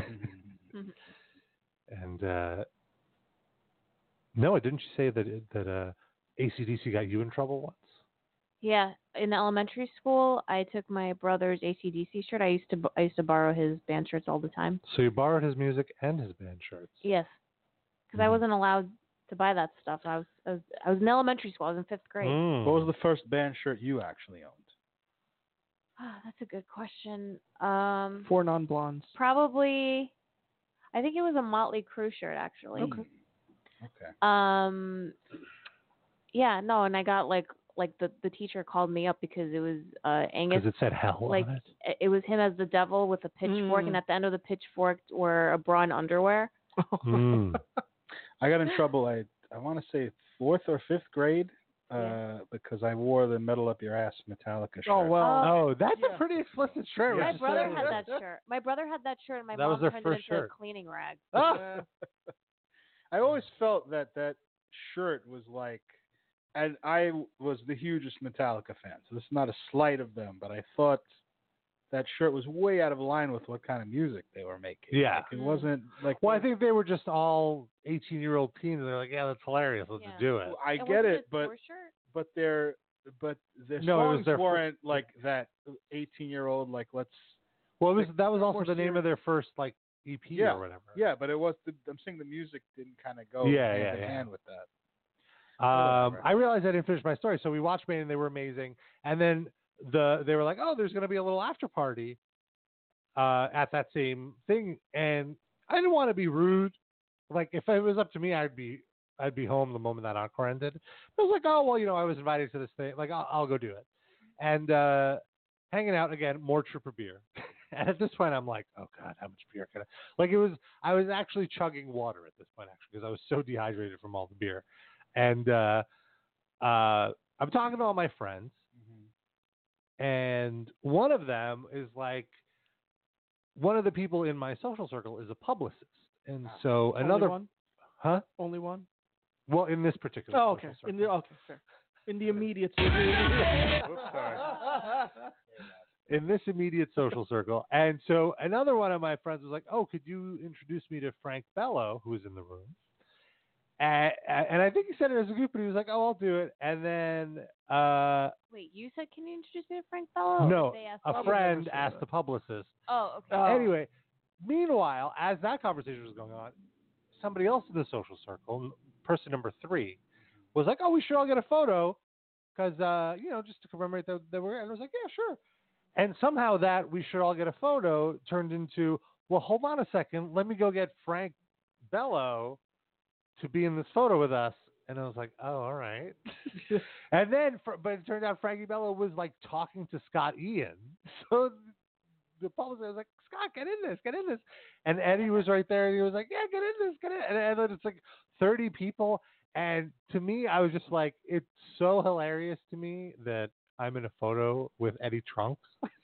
and uh, no, didn't you say that that uh, A C D C got you in trouble once? Yeah, in elementary school, I took my brother's A C D C shirt. I used to I used to borrow his band shirts all the time. So you borrowed his music and his band shirts? Yes, because mm. I wasn't allowed to buy that stuff. I was, I was I was in elementary school. I was in fifth grade. Mm. What was the first band shirt you actually owned? Oh, that's a good question. Um, Four Non-Blondes. Probably, I think it was a Motley Crue shirt actually. Okay. Okay. Um, yeah, no, and I got like. Like the, the teacher called me up because it was uh, Angus. Because it said hell like, on it. It was him as the devil with a pitchfork, mm. and at the end of the pitchfork were a bra and underwear. mm. I got in trouble. I I want to say fourth or fifth grade uh, yeah. because I wore the Metal Up Your Ass Metallica shirt. Oh well. Oh, that's yeah. a pretty explicit shirt. My Just brother saying. had that shirt. My brother had that shirt, and my that mom was their turned first it into shirt. a cleaning rag. Ah. I always felt that that shirt was like. And I was the hugest Metallica fan, so this is not a slight of them, but I thought that shirt was way out of line with what kind of music they were making. Yeah. Like, it wasn't like... Well, I think they were just all eighteen-year-old teens, and they're like, yeah, that's hilarious, let's yeah. do it. Well, I and get it, it but shirt? but their but their no, songs it was their weren't first... like that eighteen-year-old, like, let's... Well, it was, that was also more the name serious. of their first, like, E P yeah. or whatever. Yeah, but it was... The, I'm saying the music didn't kind of go yeah, hand yeah, in yeah. hand with that. Um, I realized I didn't finish my story, so we watched Band and they were amazing. And then the they were like, oh, there's going to be a little after party uh, at that same thing, and I didn't want to be rude. Like if it was up to me, I'd be I'd be home the moment that encore ended. I was like, oh well, you know, I was invited to this thing, like I'll, I'll go do it. And uh, hanging out again, more Trooper beer. And at this point, I'm like, oh god, how much beer can I? Like it was, I was actually chugging water at this point actually because I was so dehydrated from all the beer. And uh, uh, I'm talking to all my friends, mm-hmm. and one of them is like, one of the people in my social circle is a publicist, and so Only another one? Huh? Only one? Well, in this particular. Oh, okay. Circle. In the okay, fair. In the immediate. Oops, sorry. In this immediate social circle, and so another one of my friends was like, "Oh, could you introduce me to Frank Bello, who is in the room?" And, and I think he said it as a group, but he was like, "Oh, I'll do it." And then, uh, wait, you said, "Can you introduce me to Frank Bello?" No, they asked a friend asked the publicist. Oh, okay. Oh. Anyway, meanwhile, as that conversation was going on, somebody else in the social circle, person number three, was like, "Oh, we should all get a photo, because uh, you know, just to commemorate that, that we're." And I was like, "Yeah, sure." And somehow that we should all get a photo turned into, well, hold on a second, let me go get Frank Bello to be in this photo with us. And I was like, oh, all right. And then, for, but it turned out Frankie Bello was like talking to Scott Ian. So the publicist was like, Scott, get in this, get in this. And Eddie was right there, and he was like, yeah, get in this, get in. And, and then it's like thirty people. And to me, I was just like, it's so hilarious to me that I'm in a photo with Eddie Trunks.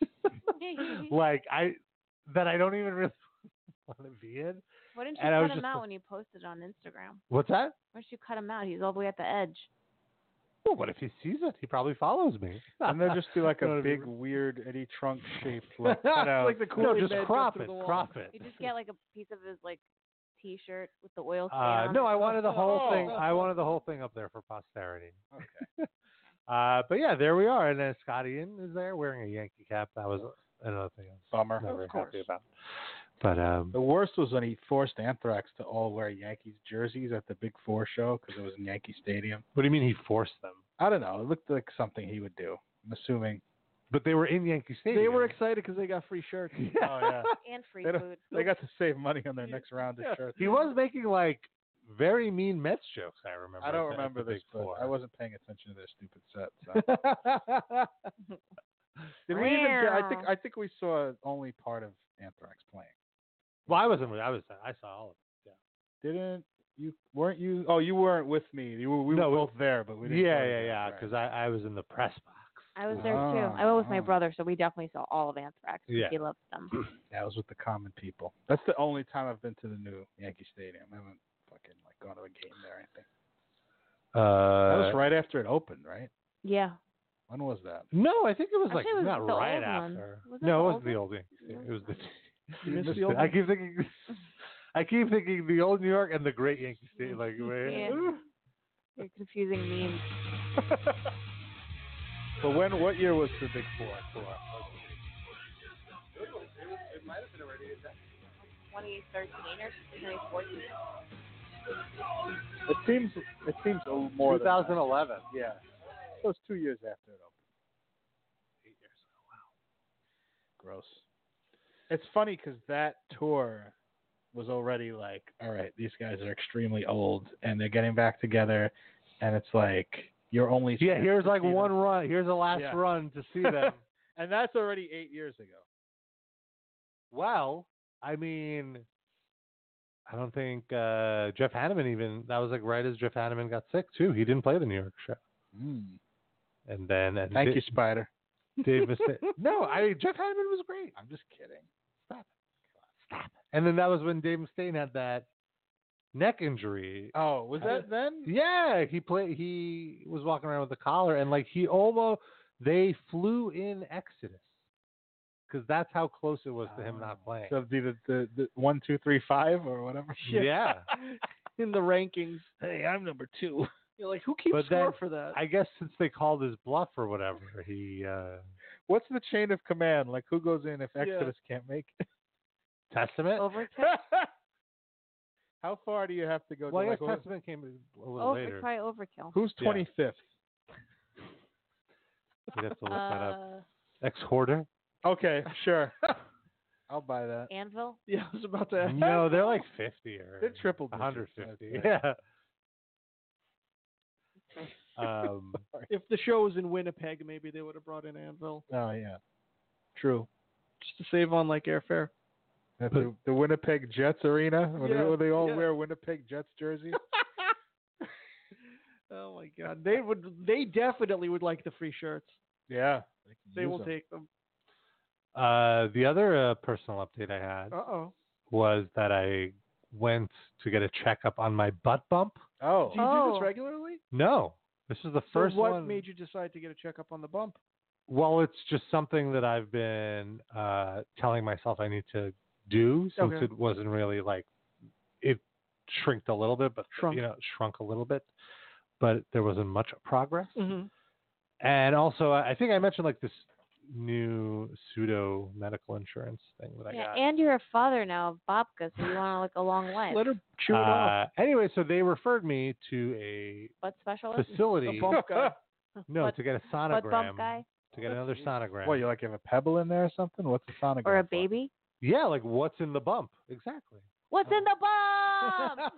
like, I, that I don't even really want to be in. Why didn't you and cut him out like, when you posted on Instagram? What's that? Why didn't you cut him out? He's all the way at the edge. Well, what if he sees it? He probably follows me. And they'll just do like a big, weird Eddie Trunk shaped like cut out. Like the no, just crop it, crop it. You just get like a piece of his like T-shirt with the oil stain uh, on No, it. I wanted the whole oh. thing. I wanted the whole thing up there for posterity. Okay. uh, but yeah, there we are. And then Scott Ian is there wearing a Yankee cap. That was another thing I was Bummer. not very Of course. happy about. But um, the worst was when he forced Anthrax to all wear Yankees jerseys at the Big Four show because it was in Yankee Stadium. What do you mean he forced them? I don't know. It looked like something he would do. I'm assuming. But they were in Yankee Stadium. They were excited because they got free shirts. Oh yeah. And free they, food. they got to save money on their next round of Yeah. shirts. He was making like very mean Mets jokes. I remember. I don't at the- remember at the this, Big but Four. I wasn't paying attention to their stupid set. So. Did we even? Get, I think I think we saw only part of Anthrax playing. Well, I wasn't. I was. I saw all of it. Yeah. Didn't you? Weren't you? Oh, you weren't with me. You were, we No, were we- both there, but we didn't. Yeah, go yeah, together, yeah. right. Because I, I was in the press box. I was there Ah, too. I went with my ah. brother, so we definitely saw all of Anthrax. Yeah. He loves them. Yeah, I was with the common people. That's the only time I've been to the new Yankee Stadium. I haven't fucking like gone to a game there or anything. Uh, That was right after it opened, right? Yeah. When was that? No, I think it was like Actually, it was not the right old one. after. Was it no, the it old wasn't the one? old Yankee Stadium. It was the. You missed missed the old it. I one? keep thinking. I keep thinking the old New York and the great Yankee Stadium. Like, wait. Yeah. You're confusing memes. So when? What year was the Big Four? For? twenty thirteen or twenty fourteen. It seems. It seems a little more. than that. twenty eleven. Yeah. So it's two years after it opened. Eight years. Oh, wow. Gross. It's funny because that tour was already like, all right, these guys are extremely old and they're getting back together, and it's like you're only Yeah, chance here's to like see one them. run. Here's the last Yeah. run to see them. And that's already eight years ago. Well, I mean, I don't think uh, Jeff Hanneman even. That was like right as Jeff Hanneman got sick too. He didn't play the New York show, Mm. and then and Thank Di- you, Spider. Dave Mustaine. No, I Jeff Hanneman was great. I'm just kidding. Stop it. Stop it. And then that was when Dave Mustaine had that neck injury. Oh, was that then? Yeah, he played. He was walking around with a collar, and like he almost they flew in Exodus because that's how close it was to him not playing. So the, the the the one, two, three, five, or whatever. Yeah. In the rankings. Hey, I'm number two. You're like, who keeps But score then for that? I guess since they called his bluff or whatever, he uh, What's the chain of command? Like, who goes in if Exodus can't make it? Testament. Overkill? How far do you have to go? Well, to, I like, guess what- Testament came a little Oh, later. it's probably overkill. Who's Yeah. twenty-fifth? We'd have to look that up. Uh, Ex hoarder. Okay, sure. I'll buy that. Anvil? Yeah, I was about to ask. No, they're like fifty or They're triple digits, one hundred fifty. I'd say. Yeah. Um, If the show was in Winnipeg, maybe they would have brought in Anvil Oh yeah, true. just to save on like airfare. At the, the Winnipeg Jets arena, where, Yeah, they, where they all yeah. wear Winnipeg Jets jerseys. Oh my God, they would. They definitely would like the free shirts. Yeah, They will take them. uh, the other uh, personal update I had Uh oh. was that I went to get a checkup on my butt bump. Oh, Do you do Oh. this regularly? No, this is the first so what one. made you decide to get a checkup on the bump? Well, it's just something that I've been uh, telling myself I need to do since Okay. it wasn't really like it shrinked a little bit, but Shrunk. you know, shrunk a little bit, but there wasn't much progress. Mm-hmm. And also, I I think I mentioned like this new pseudo medical insurance thing that I Yeah, got. and you're a father now of Babka, so you want like a long life. Let her chew it off. Uh, anyway, so they referred me to a Butt specialist? facility. A bump guy. No, Butt- to get a Butt sonogram. bump guy? To get another sonogram. what, you like have a pebble in there or something? What's the sonogram? Or a for? baby? Yeah, like what's in the bump? Exactly. What's in the bump?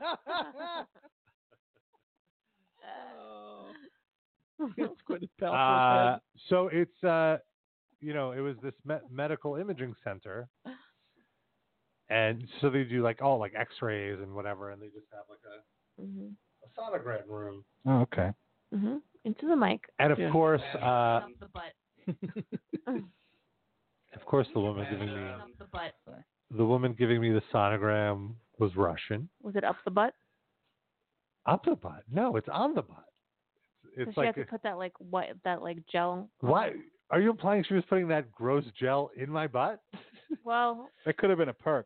It's quite a powerful Uh, head. so it's uh, you know, it was this me- medical imaging center, and so they do like all like X-rays and whatever, and they just have like a, hmm a sonogram room. Oh, okay. hmm Into the mic. And of Yeah. course, uh, Up the butt. of course, the woman giving me Up the butt. the woman giving me the sonogram was Russian. Was it up the butt? Up the butt? No, it's on the butt. It's, So it's she like had to put that like what that like gel. on why it? are you implying she was putting that gross gel in my butt? Well, That could have been a perk.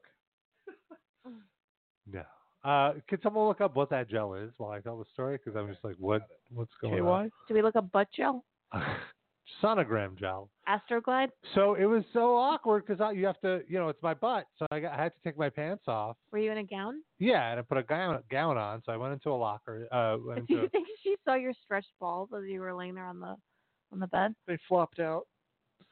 No. Uh, can someone look up what that gel is while I tell the story? Because I'm just like, what what's going K on? Y? do we look up butt gel? Sonogram gel. Astroglide? So it was so awkward because you have to, you know, it's my butt, so I, got, I had to take my pants off. Were you in a gown? Yeah, and I put a gown gown on, so I went into a locker. Uh, went Do into, you think she saw your stretched balls as you were laying there on the on the bed? They flopped out.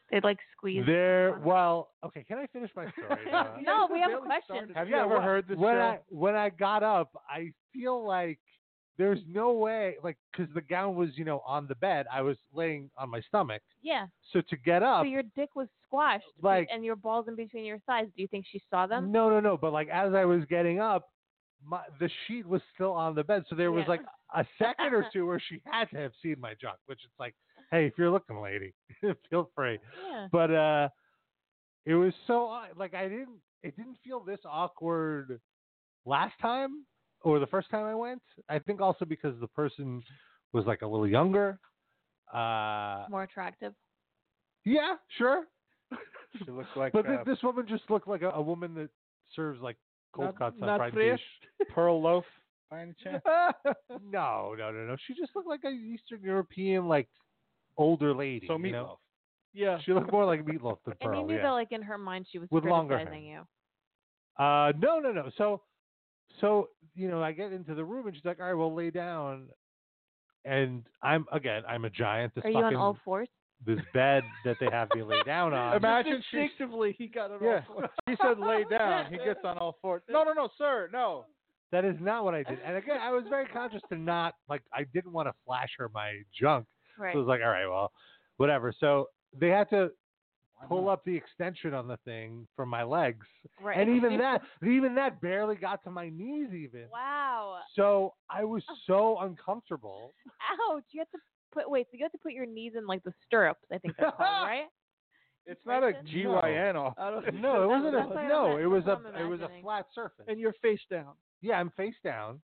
They'd like squeeze. There, well, okay. Can I finish my story? now? No, we have a question. Have you Yeah, ever when- heard this when show? I when I got up, I feel like there's no way, like, because the gown was, you know, on the bed. I was laying on my stomach, Yeah. so to get up, So your dick was squashed, like- and your balls in between your thighs. Do you think she saw them? no, no, no. But like as I was getting up, my the sheet was still on the bed, so there was Yeah. like a second or two where she had to have seen my junk. Which is like, hey, if you're looking, lady, feel free. Yeah. But uh, it was so odd. Like I didn't, it didn't feel this awkward last time or the first time I went. I think also because the person was like a little younger. Uh, More attractive. yeah, sure. She looks like But uh, th- this woman just looked like a, a woman that serves like cold Not- cuts on not fried fresh? fish. Pearl Loaf by any chance? No, no, no, no. She just looked like a Eastern European, like older lady. So you Meatloaf. know? Yeah. She looked more like Meatloaf than And Pearl. you knew yeah. that, like in her mind, she was With longer criticizing you. Uh, no, no, no. So, so you know, I get into the room and she's like, "All right, well, lay down." And I'm again, I'm a giant. This Are you fucking on all fours? this bed that they have me lay down on. Imagine she, Instinctively, he got it yeah, all. he said lay down. He gets on all fours. No, no, no, sir, no. That is not what I did. And again, I was very conscious to not like. I didn't want to flash her my junk. Right. So I was like, all right, well, whatever. So they had to pull up the extension on the thing from my legs, right. and even that, even that barely got to my knees, even. Wow. So I was so uncomfortable. Ouch. You have to put. Wait. So you have to put your knees in like the stirrups. I think that's called, right? It's not a Person? G Y N off. I don't No, it wasn't That's a what I no. meant. It was That's a what I'm it was a imagining. flat surface. And you're face down. Yeah, I'm face down,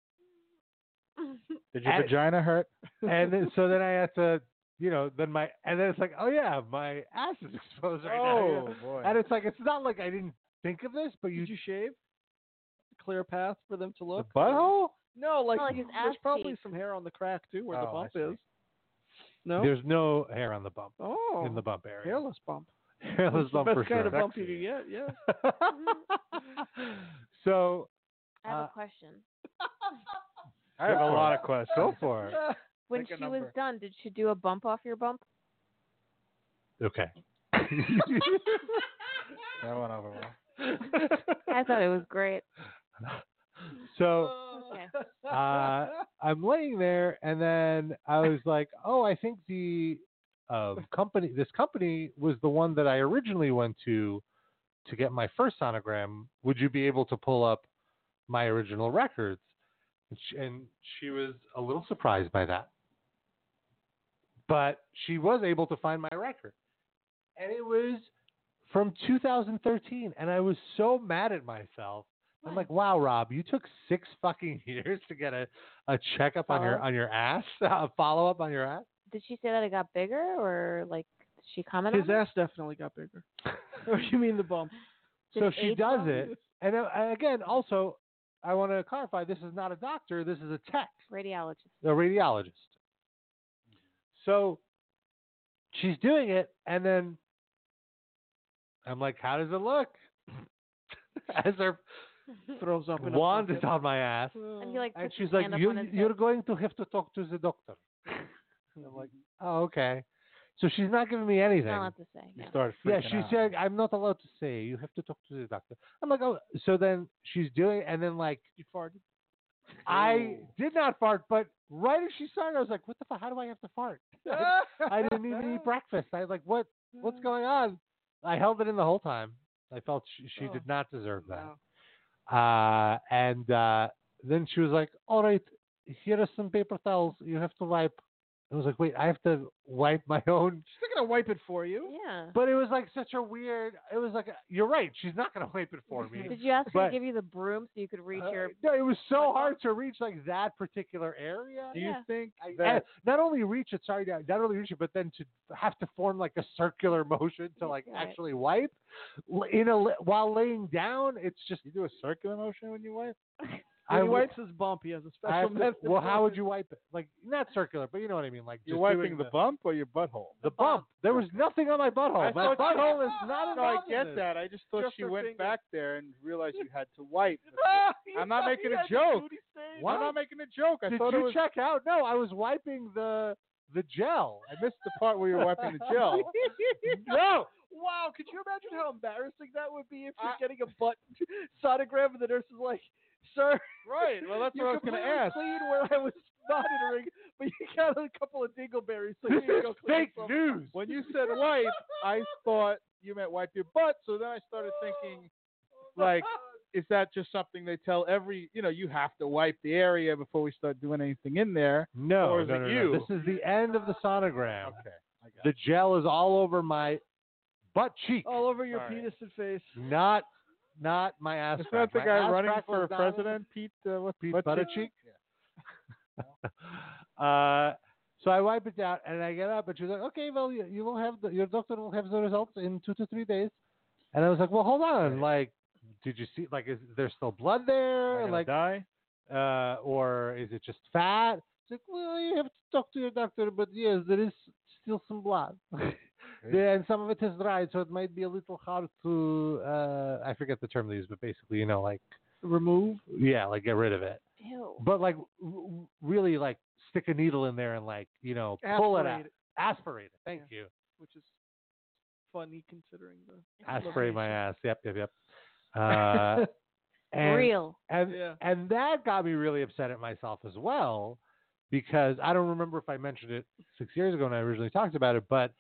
Did your And- vagina hurt? and then, so then I had to, you know, then my and then it's like, oh yeah, my ass is exposed right now. you know? Oh boy. And it's like it's not like I didn't think of this, but you Did you shave? Clear path for them to the look? butthole. No, like, No, like his there's ass probably cheek. some hair on the crack too, where the Oh, I bump see. is. No. There's no hair on the bump. oh. In the bump area. hairless bump. Hairless That's the bump best for kind sure. of bump you Sexy. can get. Yeah. So I have Uh, a question. I have a lot of questions. go for it. When pick a she was number. done, did she do a bump off your bump? Okay. That went over well. I thought it was great. So Okay. uh, I'm laying there, and then I was like, "Oh, I think the uh, company, this company, was the one that I originally went to to get my first sonogram. Would you be able to pull up my original records?" And she, and she was a little surprised by that, but she was able to find my record, and it was from two thousand thirteen, and I was so mad at myself. I'm like, wow, Rob, you took six fucking years to get a, a checkup on your Follow-up? on your ass, a follow up on your ass. Did she say that it got bigger, or like did she comment His on it? ass definitely got bigger. Or you mean the bump? Did So it she age does well? it, and uh, and again, also, I want to clarify: this is not a doctor. This is a tech, Radiologist. a radiologist. So she's doing it, and then I'm like, how does it look? As her Throws up in wand is on my ass. And he like And puts his she's like, hand up you, on his you're hip. going to have to talk to the doctor. And I'm like, oh, okay. So she's not giving me anything. Not allowed to say. You Yeah. started Yeah, freaking she out. said, I'm not allowed to say. You have to talk to the doctor. I'm like, oh. So then she's doing, and then like, You farted. I did not fart, but right as she started, I was like, what the fuck? How do I have to fart? I, I didn't even eat breakfast. I was like, what? What's going on? I held it in the whole time. I felt she, she Oh. did not deserve that. Wow. Uh, and uh, then she was like, all right, here are some paper towels. You have to wipe. I was like, wait, I have to wipe my own. She's not gonna wipe it for you. Yeah. But it was like such a weird, it was like, you're right. She's not going to wipe it for me. Did you ask her But- to give you the broom so you could reach Uh, your? no, it was so butt hard to reach like that particular area. Do you Yeah. think I- that and not only reach it, sorry, not not only reach it, but then to have to form like a circular motion to like Right. actually wipe l- in a li- while laying down, it's just you do a circular motion when you wipe? When I he w- wipes his bump, he has a I special have to- method. well, for how would it. you wipe it? Like not circular, but you know what I mean. Like You're just wiping doing the bump or your butthole? the bump. There was nothing on my butthole. I My thought you- butthole is not No, I involved in get this. that. I just thought Just she her went finger. back there and realized you had to wipe. He I'm not thought making he a had the joke. booty stain. What? I'm not making a joke. I Did thought you it was. check out? No, I was wiping the the gel. I missed the part where you were wiping the gel. No. Wow, could you imagine how embarrassing that would be if you're I- getting a butt sonogram and the nurse is like, "Sir, Right. Well, that's you're what I was going to completely ask. clean where I was monitoring, but you got a couple of dingleberries, so This you is go clean fake yourself." news. When you said wipe, I thought you meant wipe your butt. So then I started thinking, like, is that just something they tell every, you know, you have to wipe the area before we start doing anything in there? No, Or is no, it no, you? no. This is the end of the sonogram. Okay. I got The it. gel is all over my butt cheek, All over your All right. penis and face. not not my ass Is crack. that the My guy ass running crack for was not in- president, Pete? Uh, what, Pete what Buttigieg? Yeah. uh, so I wipe it down and I get up and she's like, "Okay, well, you, you will have the, your doctor will have the results in two to three days." And I was like, "Well, hold on, like, did you see? Like, is there still blood there? Am I gonna Like, die? uh, or is it just fat?" It's like, "Well, you have to talk to your doctor, but yes, there is still some blood." Yeah, and some of it is dried, so it might be a little hard to, uh, I forget the term they use, but basically, you know, like, Remove. yeah, like get rid of it. Ew. But like, r- really, like, stick a needle in there and like, you know, pull it out. Aspirate it, Aspirate it. Thank Yeah. you. which is funny considering the Aspirate my location. ass. Yep, yep, yep. Uh, and, Real. And, Yeah. and that got me really upset at myself as well, because I don't remember if I mentioned it six years ago when I originally talked about it, but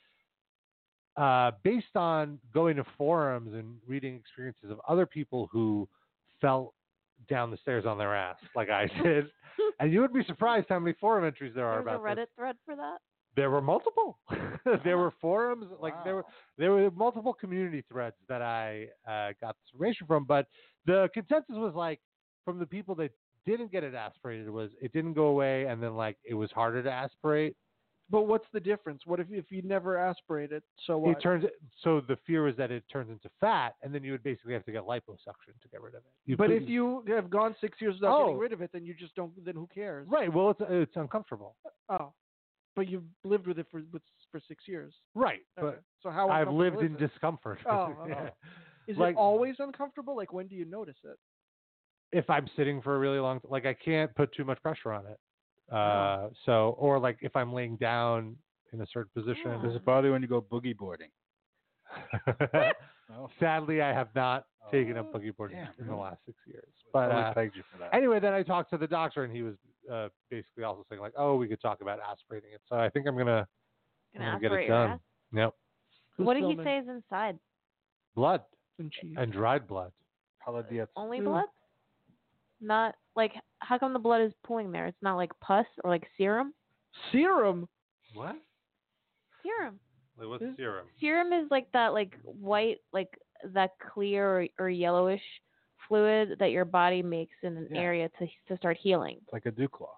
uh, based on going to forums and reading experiences of other people who fell down the stairs on their ass like I did, and you would be surprised how many forum entries there are There's a about this. Reddit thread for that. There were multiple. There were forums, like there were Wow. there were multiple community threads that I uh, got this information from. But the consensus was like, from the people that didn't get it aspirated, was it didn't go away, and then like it was harder to aspirate. But what's the difference? What if if you never aspirate it? So what? It turns so the fear was that it turns into fat, and then you would basically have to get liposuction to get rid of it. You but if couldn't- you have gone six years without Oh. getting rid of it, then you just don't. Then who cares? right, well, it's it's uncomfortable. Oh, but you've lived with it for with, for six years. Right, Okay. but So how I've uncomfortable lived is in it? discomfort. Oh, Yeah. okay. Is Like- it always uncomfortable? Like when do you notice it? If I'm sitting for a really long, like I can't put too much pressure on it. Uh, so, or like if I'm laying down in a certain position. Does it bother you when you go boogie boarding? No. Sadly, I have not taken up Oh, boogie boarding damn, in the really? last six years. But Totally uh, pegged you for that. anyway, then I talked to the doctor, and he was uh, basically also saying like, "Oh, we could talk about aspirating it." So I think I'm gonna, I'm Gonna gonna get aspirate it your done. ass? Yep, Who's What did he filming? say is inside? blood And cheese. and dried blood. Paladietz. Only Mm. blood? Not like how come the blood is pooling there? It's not like pus or like serum. Serum. What? Serum. Like what's Is- serum? Serum is like that like white like that clear or, or yellowish fluid that your body makes in an Yeah. area to to start healing. It's like a Duclaw.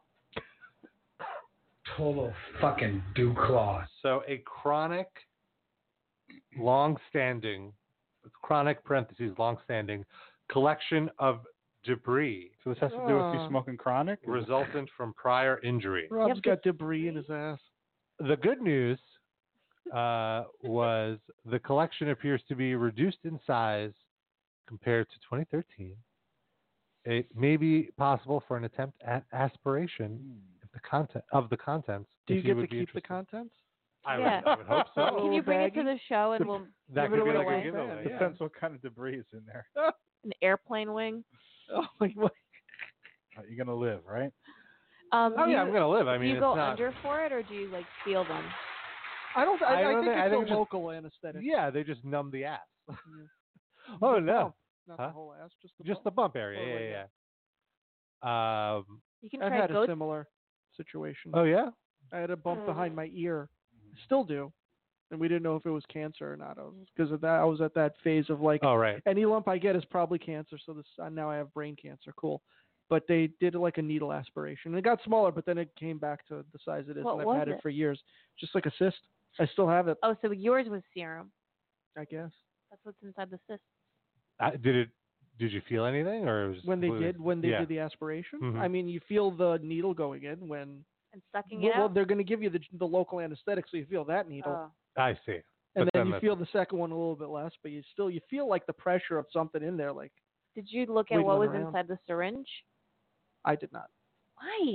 Total fucking dew claws. So a chronic, long-standing, chronic parentheses long-standing collection of debris So this has to do with you Ah. smoking chronic? resultant from prior injury. Rob's Yep. got debris in his ass. The good news uh, was the collection appears to be reduced in size compared to twenty thirteen. It may be possible for an attempt at aspiration of the content of the contents. Do you if get to would be keep the interested. contents? I, Yeah. would, I would hope so. Can you bring it to baggie? the show and we'll That give could it be away? like a giveaway. Yeah. Depends what kind of debris is in there. An airplane wing. Oh my god. Uh, You're gonna live, right? Um, Oh do yeah, you, I'm gonna live. I do mean, you it's go not. under for it or do you like feel them? I don't. I, I I, don't think think- I it's think a it's just- local anesthetic. Yeah, they just numb the ass. Yeah. Oh The no, bump, Not Huh? the whole ass, just the just bump. the bump area. Oh, Yeah, right, yeah, yeah. Um. You can I've try had a goat. similar situation. Oh yeah. I had a bump Mm. behind my ear. Still do. And we didn't know if it was cancer or not. Because of that, I was at that phase of like, Oh right. any lump I get is probably cancer. So this uh, now I have brain cancer. Cool. But they did like a needle aspiration. It got smaller, but then it came back to the size it is. What and I've was had it it? for years. Just like a cyst. I still have it, Oh, so yours was serum. I guess. That's what's inside the cyst. Uh, did it? Did you feel anything, or it was When they completely- did, when they yeah. did the aspiration, Mhm. I mean, you feel the needle going in when. And sucking Well, it well, out. they're going to give you the the local anesthetic, so you feel that needle. Oh. I see. And But then then you the- feel the second one a little bit less, but you still you feel like the pressure of something in there. Like Did you look at what was wiggling around. inside the syringe? I did not. Why?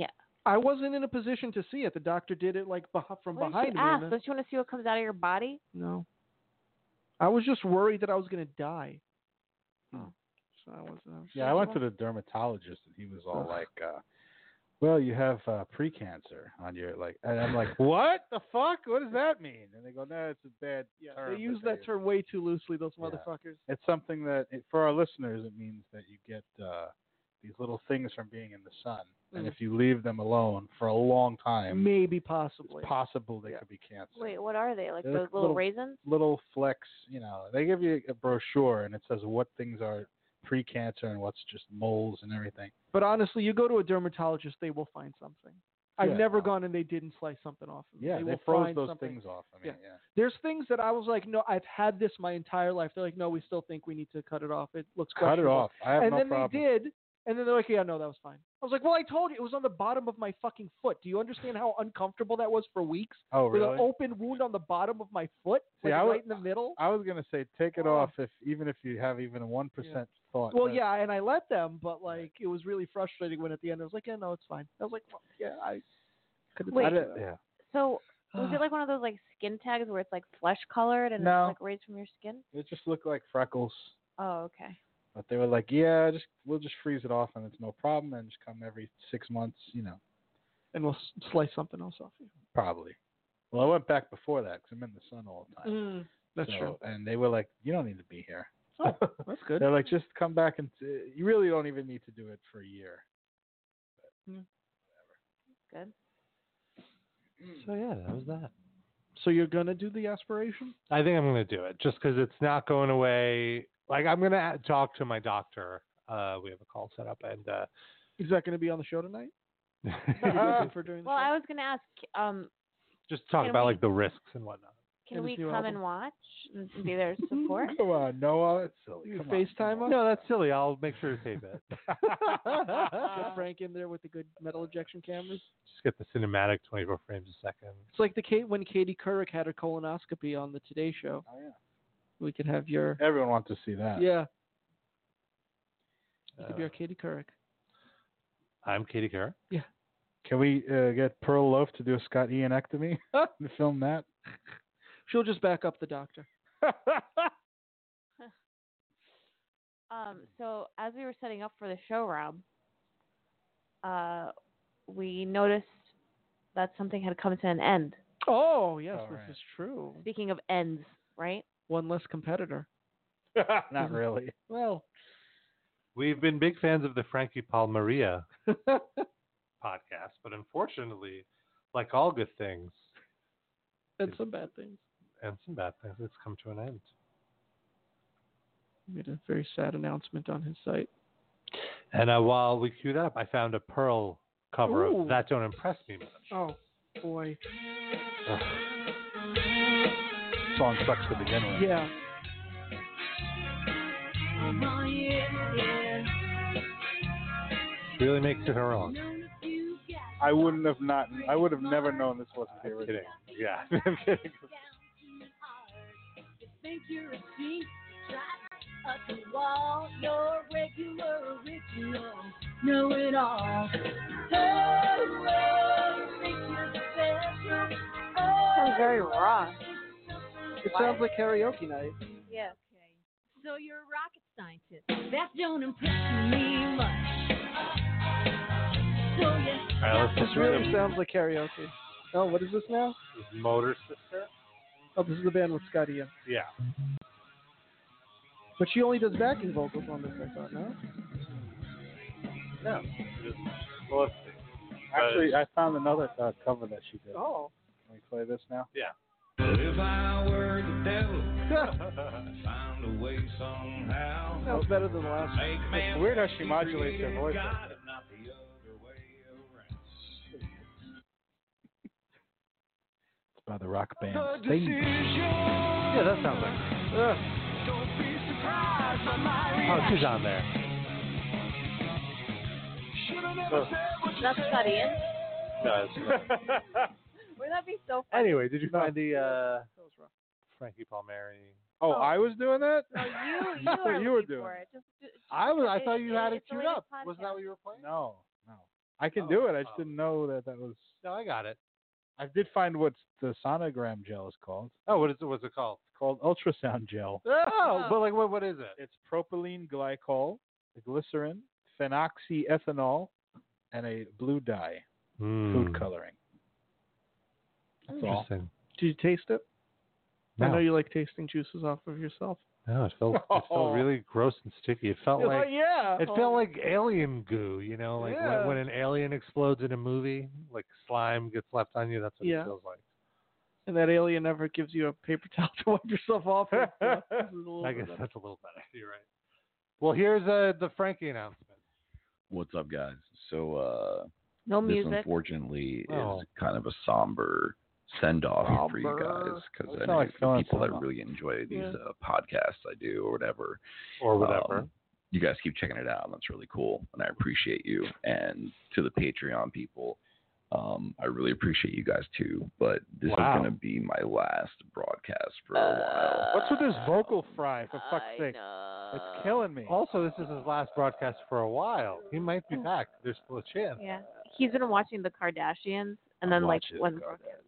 I wasn't in a position to see it. The doctor did it like beh- from Why behind didn't me. you ask? and then- Don't you want to see what comes out of your body? No. I was just worried that I was going to die. Hmm. So I was. I was Yeah, I went to the dermatologist and he was all like, uh, "Well, you have uh, pre-cancer on your like," and I'm like, "What the fuck? What does that mean?" And they go, "No, it's a bad Yeah, term." they use they that term way too loosely. Those Yeah. motherfuckers. It's something that, it, for our listeners, it means that you get uh, these little things from being in the sun, and Mm. if you leave them alone for a long time, Maybe, possibly. it's possible they Yeah. could be cancer. Wait, what are they? Like They're those like little, little- raisins? Little flecks, you know. They give you a brochure and it says what things are pre-cancer and what's just moles and everything. But honestly, you go to a dermatologist, they will find something. I've Yeah, never well. gone and they didn't slice something off. Of me. Yeah, they, they, will froze find those something. things off. I mean, yeah. There's things that I was like, no, I've had this my entire life. They're like, no, we still think we need to cut it off. It looks Cut it questionable. off. I have and no then problem. they did, and then they're like, yeah, no, that was fine. I was like, well, I told you it was on the bottom of my fucking foot. Do you understand how uncomfortable that was for weeks? Oh, With really? an open wound on the bottom of my foot, See, like I right was- in the middle. I was gonna say take it Oh. off if even if you have even a one percent thought. Well, that- yeah, and I let them, but like it was really frustrating when at the end I was like, yeah, no, it's fine. I was like, well, yeah, I could have Wait. I done did- yeah. So was it like one of those like skin tags where it's like flesh colored and No. it's like raised from your skin? It just looked like freckles. Oh, okay. But they were like, yeah, just we'll just freeze it off and it's no problem, and just come every six months, you know, and we'll s- slice something else off you. probably. Well, I went back before that because I'm in the sun all the time. Mm, that's So- true. And they were like, you don't need to be here. Oh, that's good. They're like, just come back and t- you really don't even need to do it for a year. Good. So yeah, that was that. So you're gonna do the aspiration? I think I'm going to do it just because it's not going away. Like I'm going to talk to my doctor. Uh, we have a call set up, and uh, Is that going to be on the show tonight? for doing the Well, show? I was gonna ask, um, just talk Can about we- like the risks and whatnot. can And we his new come album. and watch and be there to support? Come on, Noah, it's silly. You Come FaceTime us? No, that's silly. I'll make sure to tape it. Get Frank in there with the good metal injection cameras. Just get the cinematic twenty-four frames a second. It's like the Kate when Katie Couric had her colonoscopy on the Today Show. Oh, yeah. We could have your Everyone wants to see that. yeah. You could Uh, be our Katie Couric. I'm Katie Kerr. Can we uh, get Pearl Loaf to do a Scott Ianectomy and film that? She'll just back up the doctor. Um, so as we were setting up for the show, Rob, uh, we noticed that something had come to an end. Oh yes, All this right. is true. Speaking of ends, right? One less competitor. Not really. Well, We've been big fans of the Frankie Palmaria podcast, but unfortunately, like all good things and some bad things. and some bad things, it's come to an end. He made a very sad announcement on his site. And uh, while we queued up, I found a Pearl cover Ooh. of That Don't Impress Me Much. Oh boy. Ugh. Song sucks to begin with. Yeah. Really makes it her own. I wouldn't have not. I would have never known this wasn't the I'm original. kidding. Yeah, I'm kidding. Think you're a cheap shot up the wall. You're regular, original, know it all. Oh, oh, think you're special. Oh, Sounds very raw. It sounds like karaoke night. Yeah. okay. So you're a rocket scientist. That don't impress me much. So yeah. All right, let's This just really sounds like karaoke. Oh, what is this now? Motor Sister. Oh, this is the band with Scotty Ian. Yeah. But she only does backing vocals on this, I thought, no? No. Well, let's see. Actually, I found another uh, cover that she did. Oh. Can we play this now? Yeah. If I were the devil, found a way somehow. Sounds better than the last one. Make man It's weird how she modulates her voice. God, not the other way around. It's by the rock band The Sting. Yeah, that sounds like her. Ugh. Don't be surprised by my Oh, she's on there. Should've never said what you That's said. not Ian. No, it's Wouldn't that be so funny? Anyway, did you find the uh, Frankie Palmieri? Oh, I was doing that? No, you, you, thought are you were looking doing for it. it. Just, just, I was. I it- thought you it- had it it's the queued latest up. Wasn't that podcast. what you were playing? No, no. I can Oh, do it. I just oh. didn't know that that was. No, I got it. I did find what the sonogram gel is called. Oh, what is it? What's it called? It's called ultrasound gel. Oh, but like, what? What is it? It's propylene glycol, glycerin, phenoxyethanol, and a blue dye, Mm. food coloring. That's all. Interesting. Did you taste it? No. I know you like tasting juices off of yourself. No, it felt it felt really gross and sticky. It felt You're like like, yeah. it felt like alien goo. You know, like Yeah. when, when an alien explodes in a movie, like slime gets left on you. That's what Yeah. it feels like. And that alien never gives you a paper towel to wipe yourself off with. So this is a little I bit guess of- that's a little better. You're right. Well, here's uh, the Frankie announcement. What's up, guys? So, uh, No this music. unfortunately Oh. is kind of a somber send off for you Somber. guys because It's I not know like the feeling people that somber. really enjoy these Yeah. uh, podcasts I do or whatever. Or whatever. Um, you guys keep checking it out, and that's really cool, and I appreciate you. And to the Patreon people, um, I really appreciate you guys too. But this Wow. is going to be my last broadcast for a while. What's with this vocal fry? For fuck's I sake, know. it's killing me. Also, this is his last broadcast for a while. He might be back. There's still a chance. Yeah. He's been watching the Kardashians, and then like when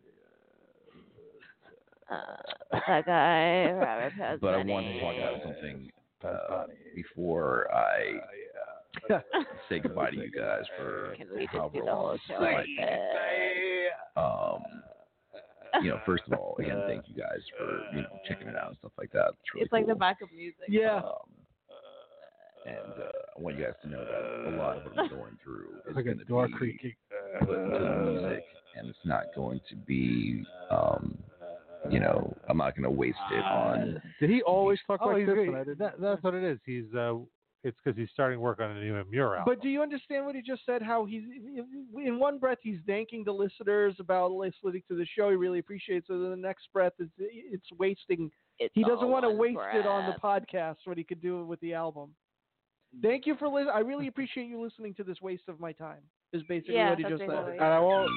uh, that guy Robert has But I money. want to talk about something uh, before I say goodbye to you guys for Can we just however do the whole long. show like this? Um, you know, first of all, again, thank you guys for you know checking it out and stuff like that. It's really It's like cool. the backup music. Yeah. Um, and uh, I want you guys to know that a lot of what I'm going through is Like a going to door be creaking. put into the music, and it's not going to be, um, you know, I'm not going to waste it on. Did he always talk Oh, like he's this? great. And I didn't- That, that's what it is. He's uh, it's because he's starting work on a new mural. But do you understand what he just said? How he's in one breath he's thanking the listeners about listening to the show. He really appreciates it. And the next breath is it's wasting. It's He doesn't all want to one waste it on the breath. podcast when he could do it with the album. Thank you for listening. I really appreciate you listening to this waste of my time. Is basically Yeah, what he that's just said. basically And I won't.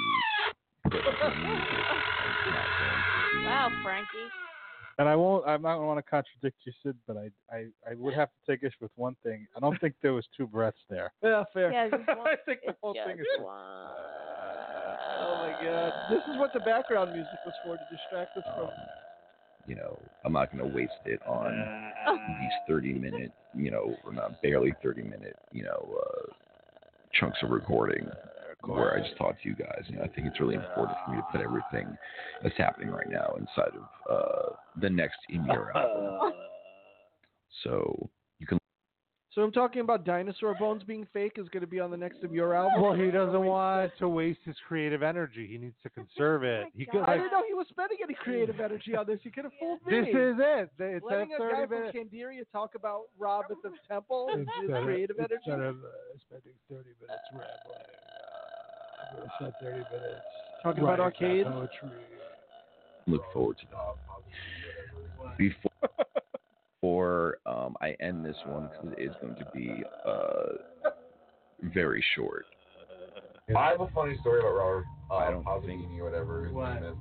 Wow, Frankie. And I won't. I'm not going to want to contradict you, Sid, but I, I, I would have to take issue with one thing. I don't think there was two breaths there. Yeah, fair. Yeah, just one, I think the it's whole just thing is. one. Oh my god. This is what the background music was for, to distract us from. Um, you know, I'm not going to waste it on these thirty minute, you know, or not barely thirty minute, you know, uh, chunks of recording where I just talk to you guys. You know, I think it's really important for me to put everything that's happening right now inside of uh, the next Emir album. So you can. So I'm talking about Dinosaur Bones being fake is going to be on the next of your album. Well, he doesn't want to waste his creative energy. He needs to conserve it. He could, I like, didn't know he was spending any creative energy on this. He could have fooled me. this is it. It's Letting a a thirty guy from minute. Candiria talk about Rob at the temple and his Instead of- creative energy. Instead of uh, spending thirty minutes rambling, uh, I'm going to spend thirty minutes Talking about writing arcades? poetry. Look forward to that. Before, before um, I end this one, because it is going to be uh, very short. I have a funny story about Robert uh, I don't Pasolini or whatever his What? name is.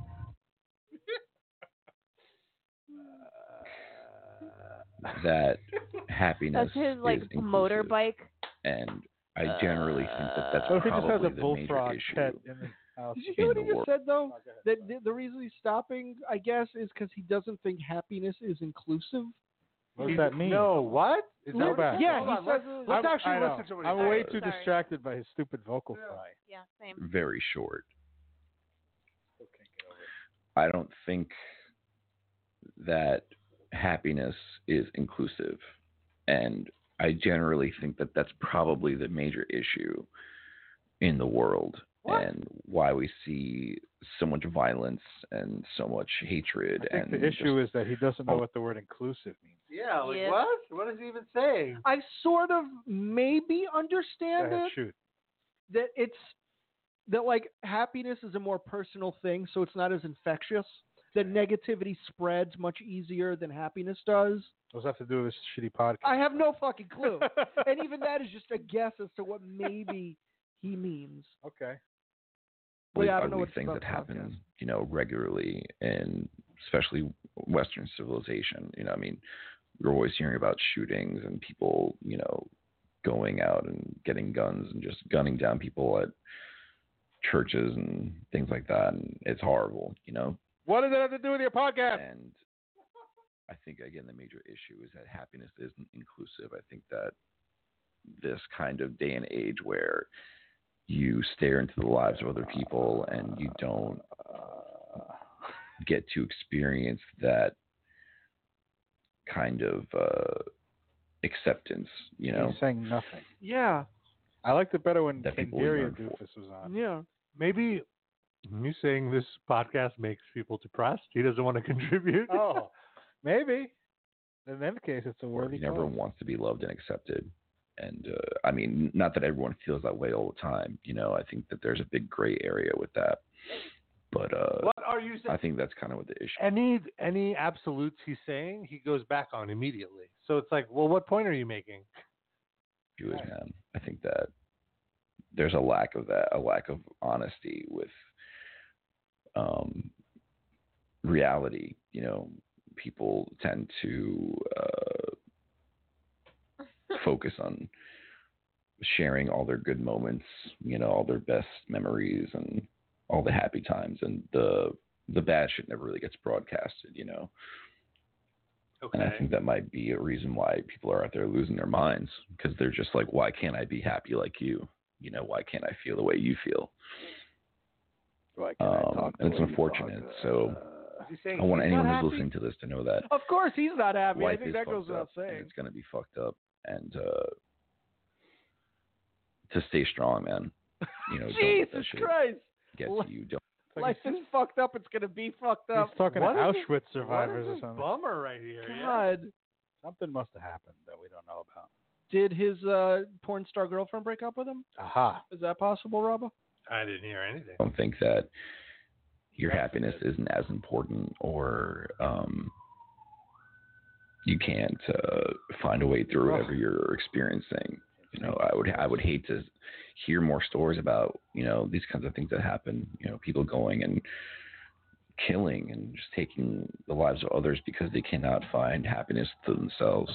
That happiness That's his like is inclusive, motorbike. and I generally think that that's What if he just has probably a the major bullfrog issue. Uh, pet in his house? Did you hear what in he the just world. said though? That the, the reason he's stopping, I guess, is because he doesn't think happiness is inclusive. What does that mean? No, what? Is Go that back. Yeah, Hold he on, says. let's, let's I'm- actually I know. listen to what he I'm said. way Sorry, too sorry. distracted by his stupid vocal fry. Yeah, same. Very short. I don't think that happiness is inclusive, and I generally think that that's probably the major issue in the world, What? and why we see so much violence and so much hatred. I think and the issue just- is that he doesn't know what the word inclusive means. Yeah, like Yeah. what? What is he even saying? I sort of maybe Go understand ahead, it. shoot. That it's that like happiness is a more personal thing, so it's not as infectious. That negativity spreads much easier than happiness does. What does that have to do with this shitty podcast? I have no fucking clue, and even that is just a guess as to what maybe he means. Okay. really Yeah, I don't know ugly what's things about that happen, podcasts. you know, regularly, and especially Western civilization. You know, I mean, we're always hearing about shootings and people, you know, going out and getting guns and just gunning down people at churches and things like that, and it's horrible, you know. What does it have to do with your podcast? And I think, again, the major issue is that happiness isn't inclusive. I think that this kind of day and age where you stare into the lives of other people and you don't get to experience that kind of uh, acceptance, you know? He's saying nothing. Yeah. I liked it better when That people Kendaria yearn for. Doofus was on. Yeah. Maybe you saying this podcast makes people depressed. He doesn't want to contribute. Oh, maybe. In that case, it's a worthy He never cause. wants to be loved and accepted. And, uh, I mean, not that everyone feels that way all the time. You know, I think that there's a big gray area with that. But uh, What are you saying? I think that's kind of what the issue is. Any any absolutes he's saying, he goes back on immediately. So it's like, well, what point are you making? is, man. I think that there's a lack of that, a lack of honesty with um, reality. You know, people tend to uh, focus on sharing all their good moments, you know, all their best memories and all the happy times, and the the bad shit never really gets broadcasted, you know. Okay. And I think that might be a reason why people are out there losing their minds, because they're just like, why can't I be happy like you? You know, why can't I feel the way you feel? Why can't Um, I talk the and it's way you unfortunate. talk? So Is he saying I want he's anyone not who's happy? listening to this to know that Of course he's not happy. I life think is that fucked goes without up, and saying. it's going to be fucked up. And uh, to stay strong, man. You know, don't let that Jesus shit Christ. get Li- to you. Don't. Life is fucked up. It's going to be fucked up. He's talking What to is Auschwitz this- survivors what or is this something. bummer right here. Yeah. God. Something must have happened that we don't know about. Did his uh, porn star girlfriend break up with him? Aha. Is that possible, Robbo? I didn't hear anything. don't think that your happiness isn't as important, or um, you can't uh, find a way through whatever you're experiencing. You know, I would I would hate to hear more stories about, you know, these kinds of things that happen. You know, people going and killing and just taking the lives of others because they cannot find happiness to themselves.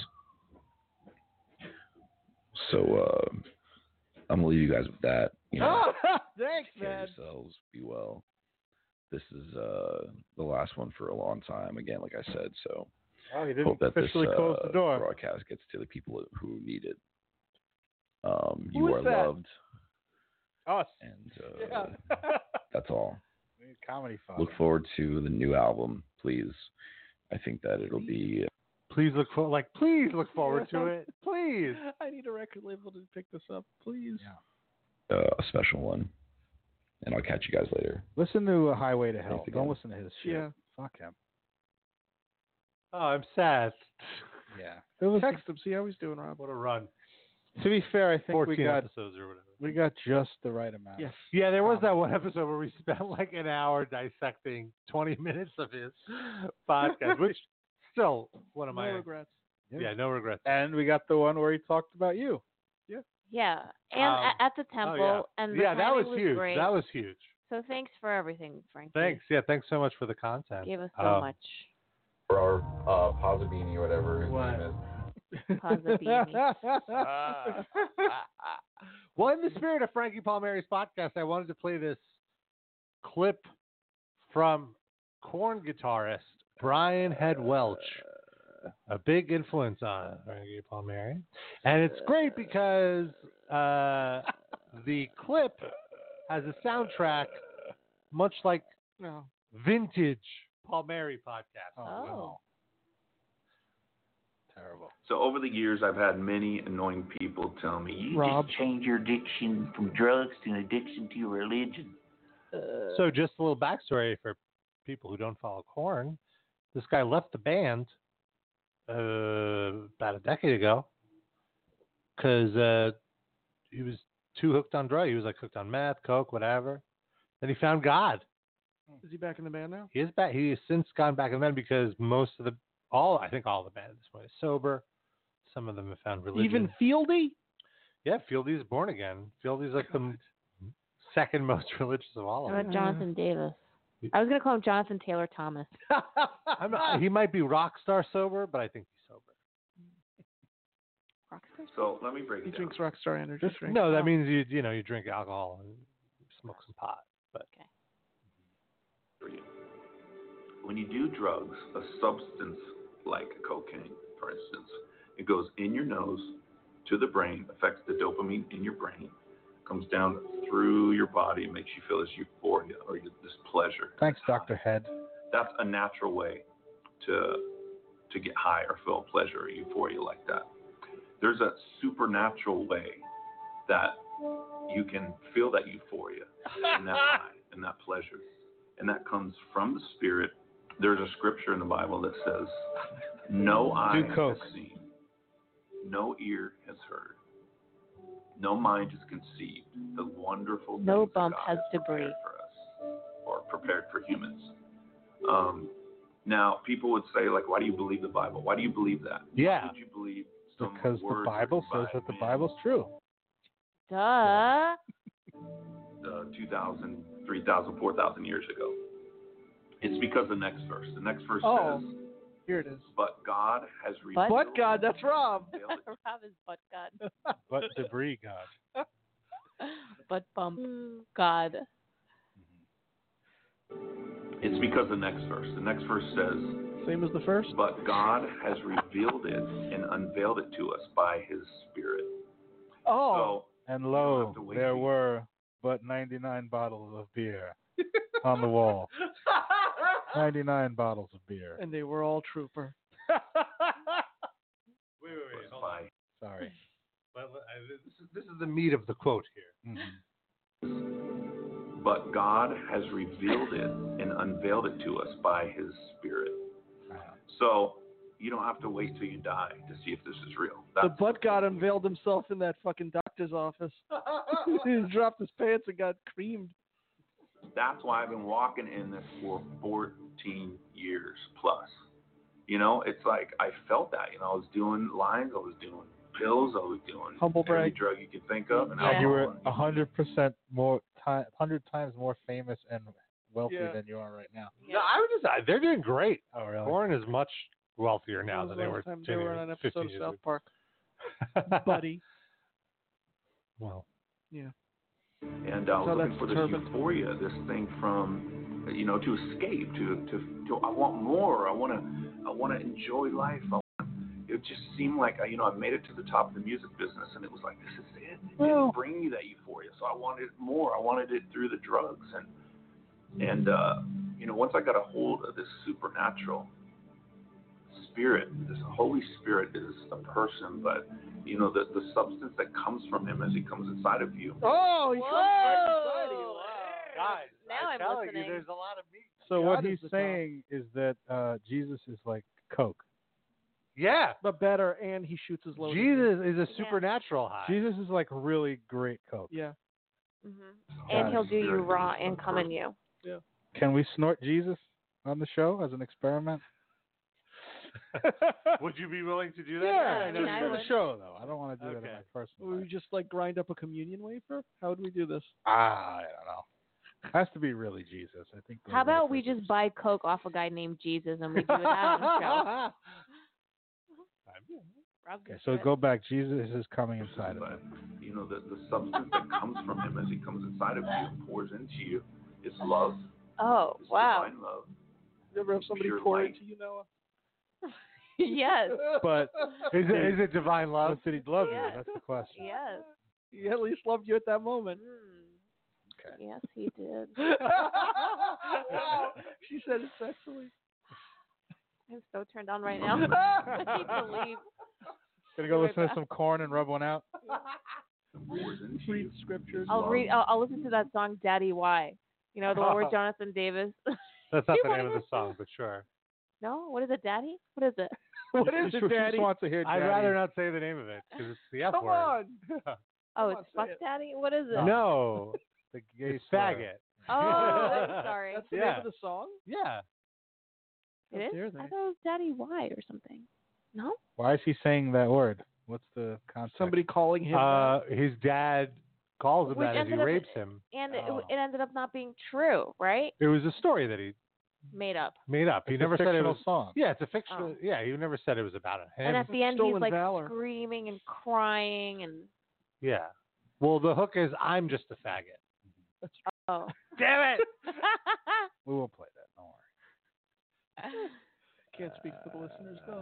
So uh, I'm gonna leave you guys with that. You know, Thanks, take care man. of yourselves. Be well. This is uh, the last one for a long time. Again, like I said, so Oh, he didn't hope that this officially close uh, the door. broadcast gets to the people who need it. Um, Who you is are that? loved, Us. and uh, Yeah. that's all. We need comedy fun. Look forward to the new album, please. I think that it'll be. Please look for like. Please look forward to it. Please. I need a record label to pick this up, please. Yeah. Uh, a special one, and I'll catch you guys later. Listen to uh, Highway to Hell. Thanks Don't again. listen to his shit. Yeah. Fuck him. Oh, I'm sad. Yeah. It was, Text him, see how he's doing, Rob. What a run. to be fair, I think Fourteen we got episodes or whatever. we got just the right amount. Yes. Yeah, there was that one episode where we spent like an hour dissecting twenty minutes of his podcast, which still one of No my regrets. yeah, no regrets. And we got the one where he talked about you. Yeah, and Um, a- at the Oh, temple, yeah, and the yeah, that was timing huge. great. That was huge. So thanks for everything, Frankie. Thanks. Yeah, thanks so much for the content. Gave us so Um, much. For our uh, Pazabini or whatever his What? name is. Pazabini. Well, in the spirit of Frankie Palmieri's podcast, I wanted to play this clip from Korn guitarist Brian Head Welch, a big influence on Frankie Palmieri. And it's great because uh, the clip has a soundtrack much like No. vintage Palmieri podcast. Oh. Terrible. So over the years, I've had many annoying people tell me, you Rob. just change your addiction from drugs to an addiction to your religion. So just a little backstory for people who don't follow Korn. This guy left the band uh, about a decade ago because uh, he was too hooked on drugs. He was like hooked on meth, coke, whatever. Then he found God. Is he back in the band now? He is back. He has since gone back in the band because most of the all I think all the band at this point is sober. Some of them have found religion. Even Fieldy? Yeah, Fieldy's born again. Fieldy's like the second most religious of all How of about them. Jonathan Davis? I was gonna call him Jonathan Taylor Thomas. I'm not, he might be rock star sober, but I think he's sober. Rockstar? So let me break He it down. drinks Rockstar Energy drink. No, that Oh. means you you know you drink alcohol and smoke some pot. But Okay. For you. When you do drugs, a substance like cocaine, for instance, it goes in your nose to the brain, affects the dopamine in your brain, comes down through your body, and makes you feel this euphoria or this pleasure. Thanks, Doctor Head. That's a natural way to to get high or feel pleasure or euphoria like that. There's a supernatural way that you can feel that euphoria and that high and that pleasure. And that comes from the Spirit. There's a scripture in the Bible that says, no eye has seen, no ear has heard, no mind has conceived the wonderful No things bump that God has has debris. prepared for us or prepared for humans. Um, now, people would say, like, why do you believe the Bible? Why do you believe that? Yeah. Why would you believe some Because the words Bible written says by that the men, Bible's true. Duh. uh, two thousand, three thousand, four thousand years ago? It's because the next verse. The next verse Oh, says, here it is. but God has But- revealed. But God, that's Rob. Rob is butt God. But debris God. Butt bump God. It's because the next verse. The next verse says, Same as the first? but God has revealed it and unveiled it to us by his Spirit. Oh. So, And you don't lo, have to wait there for you- were but ninety-nine bottles of beer on the wall. ninety-nine bottles of beer. And they were all trooper. wait, wait, wait. Hold on. Sorry. But, uh, this is this is the meat of the quote here. Mm-hmm. But God has revealed it and unveiled it to us by his Spirit. So you don't have to wait till you die to see if this is real. The butt God unveiled himself in that fucking doctor's office. He dropped his pants and got creamed. That's why I've been walking in this for fourteen years plus. You know, it's like I felt that. You know, I was doing lines, I was doing pills, I was doing Humble every brag. drug you could think of. And, And you were alcohol. a hundred percent more time, hundred times more famous and wealthy Yeah. than you are right now. No, I was just I, they're doing great. Oh, really? Corn is much wealthier now When was than they the were last time ten they were years- on an fifteen episode of years South ago. Park. Buddy. Well, Yeah. And uh, So looking that's for this determined. euphoria, this thing from, you know, to escape, to, to, to I want more. I want to, I want to enjoy life. I want, it just seemed like, I, you know, I made it to the top of the music business, and it was like, this is it. It didn't bring me that euphoria, so I wanted more. I wanted it through the drugs, and, and, uh, you know, once I got a hold of this supernatural spirit, this Holy Spirit is a person, but you know, the the substance that comes from him as he comes inside of you. Oh, he comes right inside of you. Whoa. guys, Now I'm telling listening. you, there's a lot of meat. So God what is he's the top. saying is that uh, Jesus is like Coke. Yeah, But better, and he shoots his load. Jesus is a Yeah. supernatural high. Jesus is like really great Coke. Yeah. hmm And God. he'll do you raw and come in you. Can we snort Jesus on the show as an experiment? Would you be willing to do that? Yeah, I mean, I for the would. show though. I don't want to do that Okay. in my personal Would we life. just like grind up a communion wafer? How would we do this? Ah, I don't know. Has to be really Jesus. I think. the How about we wafers just buy Coke off a guy named Jesus and we do that on the show? Rob Okay, can so do it. go back. Jesus is coming inside of But him. you know, the the substance that comes from him as he comes inside of you, pours into you, is love. Oh, It's wow. divine love. You ever have somebody Pure pour light. into you, Noah? Yes. But Is it, is it divine love? but did he love Yeah. you? That's the question. Yes. He at least loved you at that moment. Mm. Yes, he did. Wow. She said it sexually. I'm so turned on right now. I need to leave. Gonna go Right listen to back. some Corn and rub one out. Pours into you. Read scriptures. I'll Love. read. I'll, I'll listen to that song, "Daddy Why." You know the one where Jonathan Davis. That's not You the wanna name of hear the song, but sure. No, what is it, Daddy? What is it? What She is just- it, she Daddy? just wants to hear I'd Daddy. rather not say the name of it because it's the F Come word. on. Oh, Come it's on, say Fuck it. Daddy. What is it? No, The gay it's slur. faggot. Oh, sorry. That's the Yeah. name of the song? Yeah. It is. dare I they. thought it was Daddy Why or something. No. Why is he saying that word? What's the context? Somebody calling him. Uh, his dad calls him Which that as he ended up- rapes him. And Oh. it, it ended up not being true, right? It was a story that he Made up. Made up. He It's never a said it fictional was. song. Yeah, it's a fictional. Oh. Yeah, he never said it was about him. And at the end, he's Stolen like valor. screaming and crying and. Yeah. Well, the hook is I'm just a faggot. Oh. Damn it! We won't play that. Don't worry. Can't speak for the listeners though.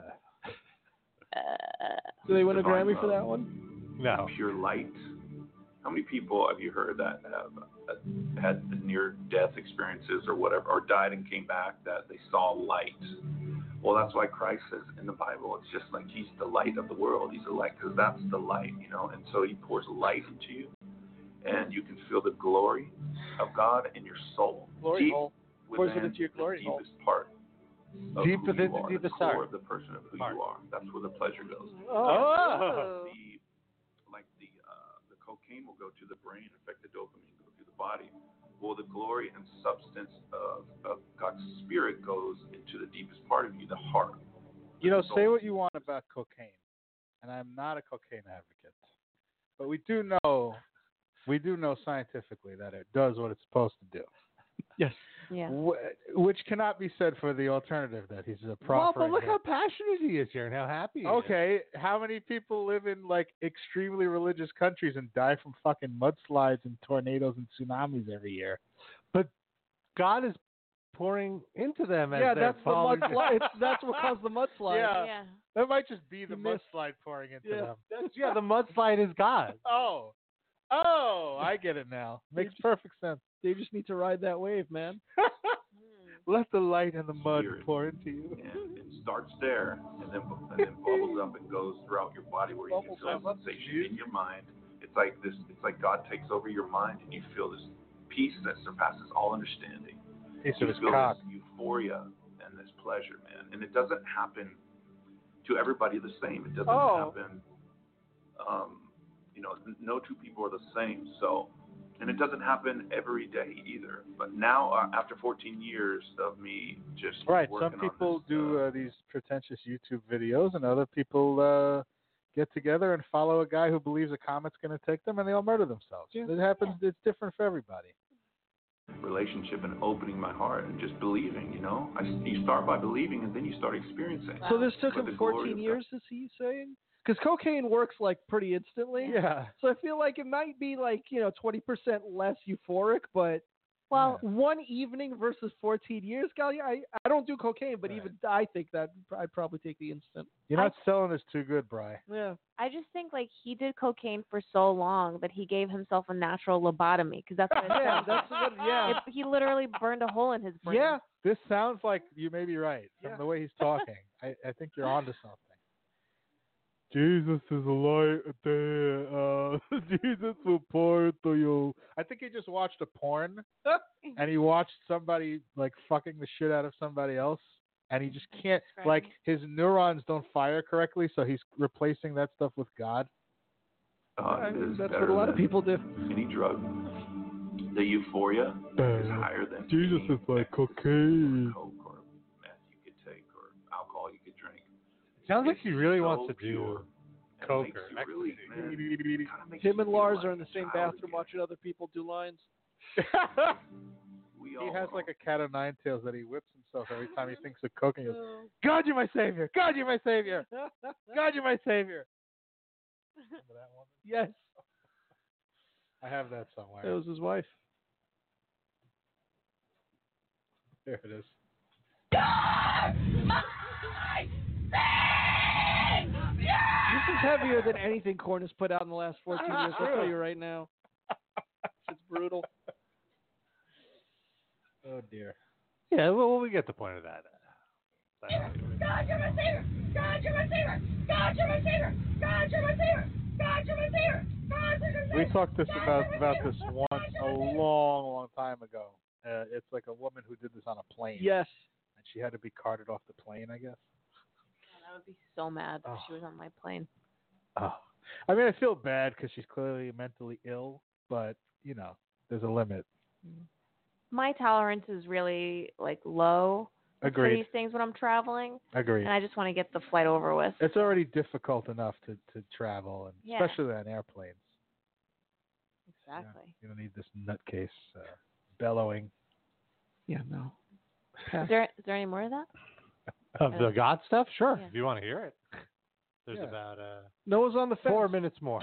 Uh, Do they win a Divine Grammy for Love. that one? No. Pure light. How many people have you heard that have uh, had near-death experiences or whatever, or died and came back that they saw light? Well, that's why Christ says in the Bible, it's just like he's the light of the world. He's the light because that's the light, you know. And so he pours light into you, and you can feel the glory of God in your soul. Glory deep hole. Pours it within into your glory the hole. deepest part. Of Deep who within you the are, deepest the core heart. of the person of who Heart. you are. That's where the pleasure goes. Oh. The, like the uh, the cocaine will go to the brain, affect the dopamine, go to the body. Well, the glory and substance of, of God's spirit goes into the deepest part of you, the heart. You know, the say soul. what you want about cocaine, and I'm not a cocaine advocate, but we do know, we do know scientifically that it does what it's supposed to do. Yes. Yeah. Wh- which cannot be said for the alternative that he's a Well, prophet. but look how passionate he is here and how happy he is. Okay, how many people live in like extremely religious countries and die from fucking mudslides and tornadoes and tsunamis every year? But God is pouring into them as Yeah, they're that's the falling. mudslide. It's- That's what caused the mudslide. Yeah. Yeah. That might just be the You missed. mudslide pouring into Yeah. them. That's, yeah, the mudslide is God. Oh, oh, I get it now. Makes perfect sense. They just need to ride that wave, man. Let the light and the mud Spirit. pour into you. And it starts there, and then and then bubbles up and goes throughout your body, where you can feel Bubbles up. sensation in your mind. It's like this. It's like God takes over your mind, and you feel this peace that surpasses all understanding. Piece You of his feel cock. this euphoria and this pleasure, man. And it doesn't happen to everybody the same. It doesn't Oh. happen. Um, you know, no two people are the same. So. And it doesn't happen every day either. But now, uh, after fourteen years of me just Right. working Some on people this, do uh, uh, these pretentious YouTube videos, and other people uh, get together and follow a guy who believes a comet's going to take them, and they all murder themselves. Yeah. It happens. It's different for everybody. relationship and opening my heart and just believing, you know. I, you start by believing, and then you start experiencing. So this took But him the glory fourteen of years, is he saying? Because cocaine works like pretty instantly. Yeah. So I feel like it might be like, you know, twenty percent less euphoric, but Well, one evening versus fourteen years, golly, I, I don't do cocaine, but Right. even I think that I'd probably take the instant. You're not selling this too good, Bri. Yeah. I just think like he did cocaine for so long that he gave himself a natural lobotomy because that's what it Yeah, sounds that's what, yeah. It, he literally burned a hole in his brain. Yeah. This sounds like you may be right from Yeah. the way he's talking. I, I think you're onto something. Jesus is a light there. Uh, Jesus will pour into you. I think he just watched a porn, and he watched somebody like fucking the shit out of somebody else, and he just can't, like, his neurons don't fire correctly, so he's replacing that stuff with God. Uh, I mean, is that's better what a lot of than people do. Any drug. The euphoria is higher than Jesus any is like cocaine. coke or meth you could take or alcohol you could drink. Sounds like he really so wants to do pure. And coke makes or you really, ecstasy. man, it kinda makes Him you and feel Lars like are in the a same child bathroom again. watching other people do lines. We He all has are. like a cat o' nine tails that he whips himself every time he thinks of coke. And he goes, God, you're my savior. God, you're my savior. God, you're my savior. Remember that one? Yes. I have that somewhere. That was his wife. There it is. This is heavier than anything Korn has put out in the last fourteen years. I'll tell you right now. It's brutal. Oh dear. Yeah, well, we get the point of that. God, you're my savior! God, you're my savior! God, you're my savior! God, you're my savior! God, you're my savior! God, you're my savior! We talked this about about this once a long, long time ago. Uh, it's like a woman who did this on a plane. Yes. And she had to be carted off the plane, I guess. I would be so mad if Oh. she was on my plane. Oh. I mean, I feel bad because she's clearly mentally ill, but, you know, there's a limit. My tolerance is really like low for Agreed. these things when I'm traveling, Agreed. and I just want to get the flight over with. It's already difficult enough to, to travel, and Yeah. especially on airplanes. Exactly. You don't need this nutcase uh, bellowing. Yeah, no. Is there, is there any more of that? Of the God stuff? Sure, Yeah. if you want to hear it. There's Yeah. about uh, Noah's on the fence. four minutes more.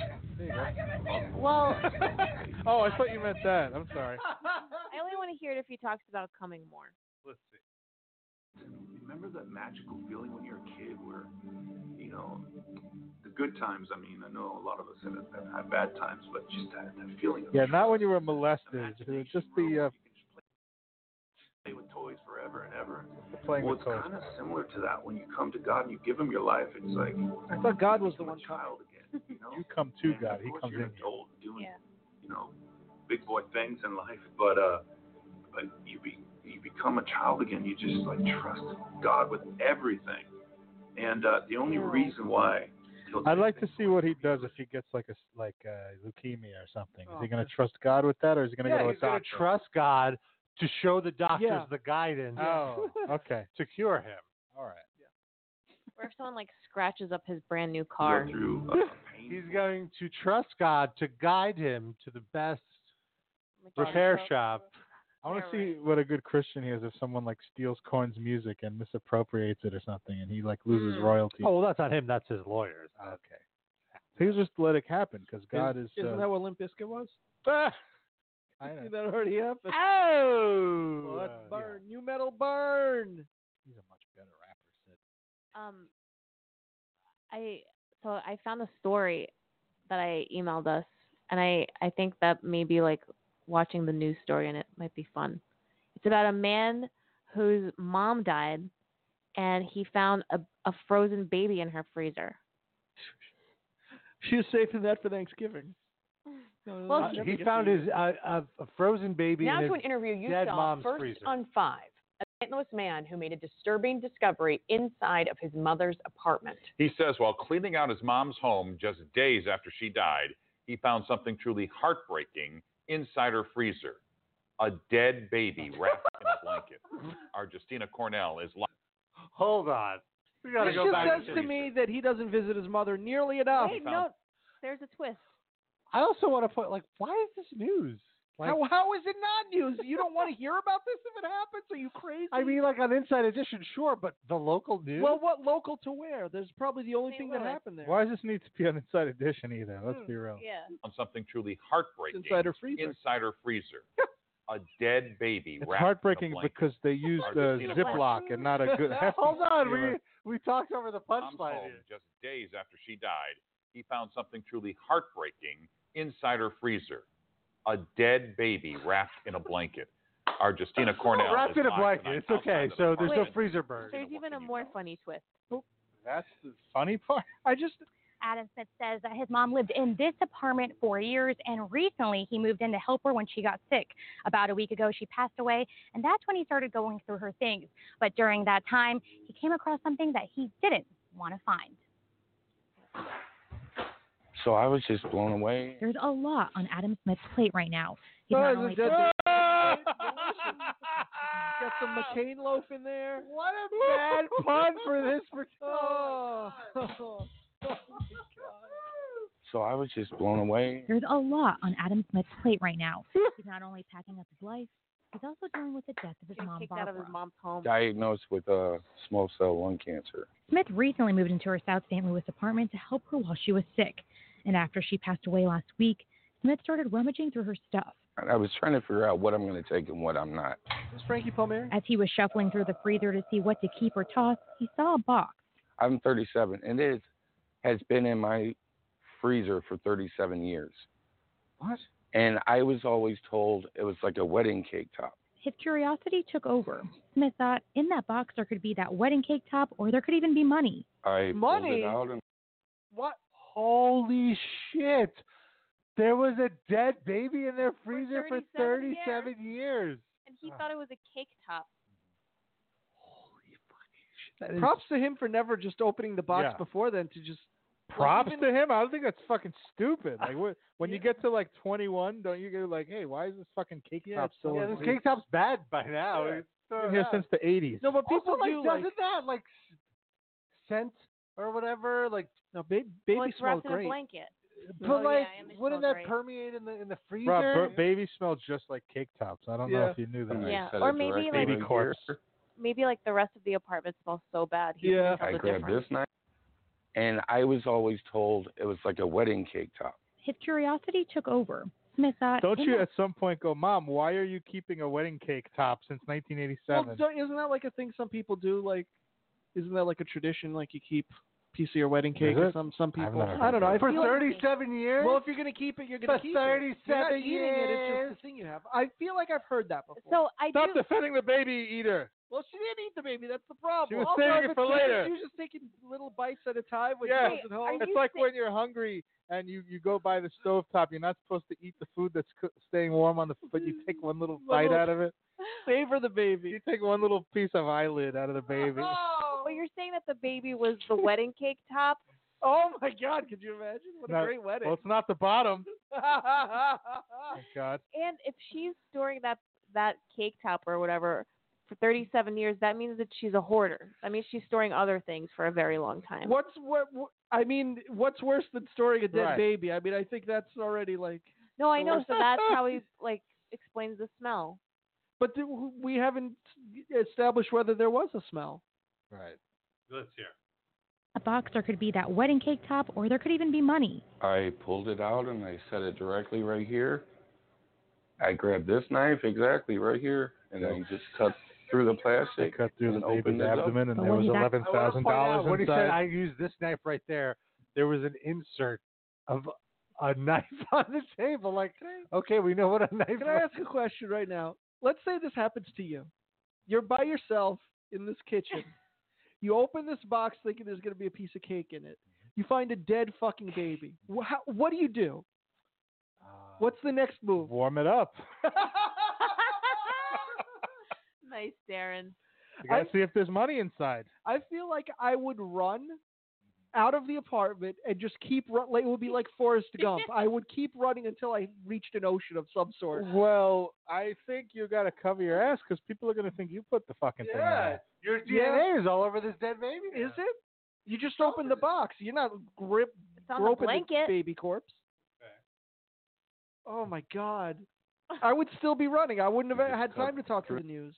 Well, Oh, I thought you meant that. I'm sorry. I only want to hear it if he talks about coming more. Let's see. Remember that magical feeling when you're a kid where, you know, the good times, I mean, I know a lot of us have, have had bad times, but just that, that feeling of Yeah, not when you were molested. It would just be uh, play with toys forever and ever. playing Well, with it's toys. kind of similar to that. When you come to God and you give him your life, it's like I thought God was the become one a child again. You know, You come to And God. of He course comes you're in an you. adult doing, Yeah. you know, big boy things in life, but uh, but you be you become a child again. You just like trust God with everything, and uh, the only reason why. he'll I'd do like to things see like what he does if he gets like a s- like uh, leukemia or something. Is Oh, he going to trust God with that, or is he going to Yeah, go to a he's going doctor? to trust God to show the doctors Yeah. the guidance Oh, okay. to cure him. All right. Or if someone like scratches up his brand new go car. through a He's going to trust God to guide him to the best repair shop. I want to Yeah, see what a good Christian he is if someone like steals Korn's music and misappropriates it or something, and he like loses Mm. royalties. Oh, well, that's not him. That's his lawyers. Okay. So he's just let it happen because God is. Isn't uh, that what Limp Bizkit was? I See, know. that already happened. Oh! Let's Uh, burn. New metal burn. He's a much better rapper, Sid. Um, I so I found a story that I emailed us, and I I think that maybe like watching the news story and it might be fun. It's about a man whose mom died, and he found a a frozen baby in her freezer. She was saving that for Thanksgiving. No, Well, Uh, he- never he gets found to his uh, a, a frozen baby Now in to his an interview you dead saw mom's first freezer. on Five. A Saint Louis man who made a disturbing discovery inside of his mother's apartment. He says while cleaning out his mom's home just days after she died, he found something truly heartbreaking inside her freezer. A dead baby wrapped in a blanket. Our Justina Cornell is live. Hold on. We got to This go just back says to to me that he doesn't visit his mother nearly enough. Wait, no, there's a twist. I also want to put, like, why is this news? Like, how, how is it not news? You don't want to hear about this if it happens? Are you crazy? I mean, like on Inside Edition, sure, but the local news? well, what local to where? There's probably the only thing that Louis. happened there. Why does this need to be on Inside Edition either? Let's be real. Yeah. On something truly heartbreaking Inside her freezer. inside her freezer. A dead baby It's wrapped heartbreaking in a blanket. because they used Our uh, Justina Ziploc and not a good. hefty Hold on, sealer. we we talked over the Mom's punchline home here. just days after she died, he found something truly heartbreaking inside her freezer. A dead baby wrapped in a blanket. Our Justina Cornell Wrapped is in a live blanket. tonight It's okay. outside the So there's no Wait. freezer burn. There's even a more funny twist. That's the funny part. I just Adam Smith says that his mom lived in this apartment for years, and recently he moved in to help her when she got sick. About a week ago, she passed away, and that's when he started going through her things. But during that time, he came across something that he didn't want to find. So I was just blown away. There's a lot on Adam Smith's plate right now. He's Oh, not is only it dead- got some McCain loaf in there. What a bad pun for this. For Oh. So I was just blown away. There's a lot on Adam Smith's plate right now. He's not only packing up his life, he's also dealing with the death of his He was mom, kicked out of his Barbara. mom's home. Diagnosed with uh, small cell lung cancer. Smith recently moved into her South Saint Louis apartment to help her while she was sick. And after she passed away last week, Smith started rummaging through her stuff. And I was trying to figure out what I'm going to take and what I'm not. Is Frankie Palmieri? As he was shuffling through the freezer to see what to keep or toss, he saw a box. I'm thirty-seven, and it is, has been in my freezer for thirty-seven years. What? And I was always told it was like a wedding cake top. His curiosity took over. Smith thought in that box there could be that wedding cake top, or there could even be money. I Money? pulled it out and What? Holy shit! There was a dead baby in their freezer for thirty-seven thirty-seven years. And he thought it was a cake top. That is- Props to him for never just opening the box Yeah. before then to just. Props even- to him. I don't think that's fucking stupid. Like what, when you get to like twenty-one, don't you go like, hey, why is this fucking cake Yeah, top still? yeah, in this the cake top's bad by now. Yeah. It's been thrown here out. since the eighties? No, but people Also, like, do doesn't like. that like s- scent or whatever? Like, No, ba- baby well, it's smell wrapped in great. a blanket. but Oh, like, yeah, and they wouldn't smell that great. permeate in the in the freezer? Rob, b- baby smells just like cake tops. I don't know Yeah. if you knew that. and I Yeah, set or it maybe, directly like- Baby right corpse. here. maybe like the rest of the apartment smells so bad. He Yeah. couldn't tell I the grabbed difference. this knife, and I was always told it was like a wedding cake top. His curiosity took over. Smith thought, Don't "Hey, you look, at some point go, Mom, why are you keeping a wedding cake top since nineteen eighty-seven? Well, don't- isn't that like a thing some people do? Like, isn't that like a tradition? Like you keep a piece of your wedding cake. Is Or it? some some I've people. never I don't know. I For feel like- thirty-seven years? Well, if you're gonna keep it, you're gonna For keep it. You're not thirty-seven eating it. It's years. just the thing you have. I feel like I've heard that before. So I Stop do. defending the baby eater. Well, she didn't eat the baby. That's the problem. She was Also, saving if it for it's just- later. She was just taking little bites at a time when Yeah, she was at home. it's like when you're hungry and you, you go by the stovetop. You're not supposed to eat the food that's coo- staying warm on the, but you take one little One bite little- out of it. Savor the baby. You take one little piece of eyelid out of the baby. But you're saying that the baby was the wedding cake top? Oh my God! Could you imagine? What No, a great wedding. Well, it's not the bottom. Thank God. And if she's storing that that cake top or whatever for thirty-seven years, that means that she's a hoarder. That means she's storing other things for a very long time. What's what, what? I mean, what's worse than storing a dead Right. baby? I mean, I think that's already like. No, I the know. worst. So that's how he like explains the smell. But do, we haven't established whether there was a smell. Right. Let's hear. a box, there could be that wedding cake top, or there could even be money. I pulled it out and I set it directly right here. I grabbed this knife exactly right here, and then just cut through the plastic. Cut through the and opened baby's it up. abdomen, and But there what was he's act- eleven thousand dollars When he said inside. I used this knife right there, there was an insert of a knife on the table. Like, okay, we know what a knife. Can I ask a question right now? Let's say this happens to you. You're by yourself in this kitchen. You open this box thinking there's going to be a piece of cake in it. You find a dead fucking baby. Wha- How, what do you do? What's the next move? Warm it up. Nice, Darren. You gotta see if there's money inside. I feel like I would run out of the apartment and just keep run. Like, it would be like Forrest Gump. I would keep running until I reached an ocean of some sort. Well, I think you gotta cover your ass because people are gonna think you put the fucking thing Yeah, on. your D N A is all over this dead baby. Is it? You just open the box. You're not grip on the groping blanket. baby corpse. Oh my God! I would still be running. I wouldn't have had time to talk to the news.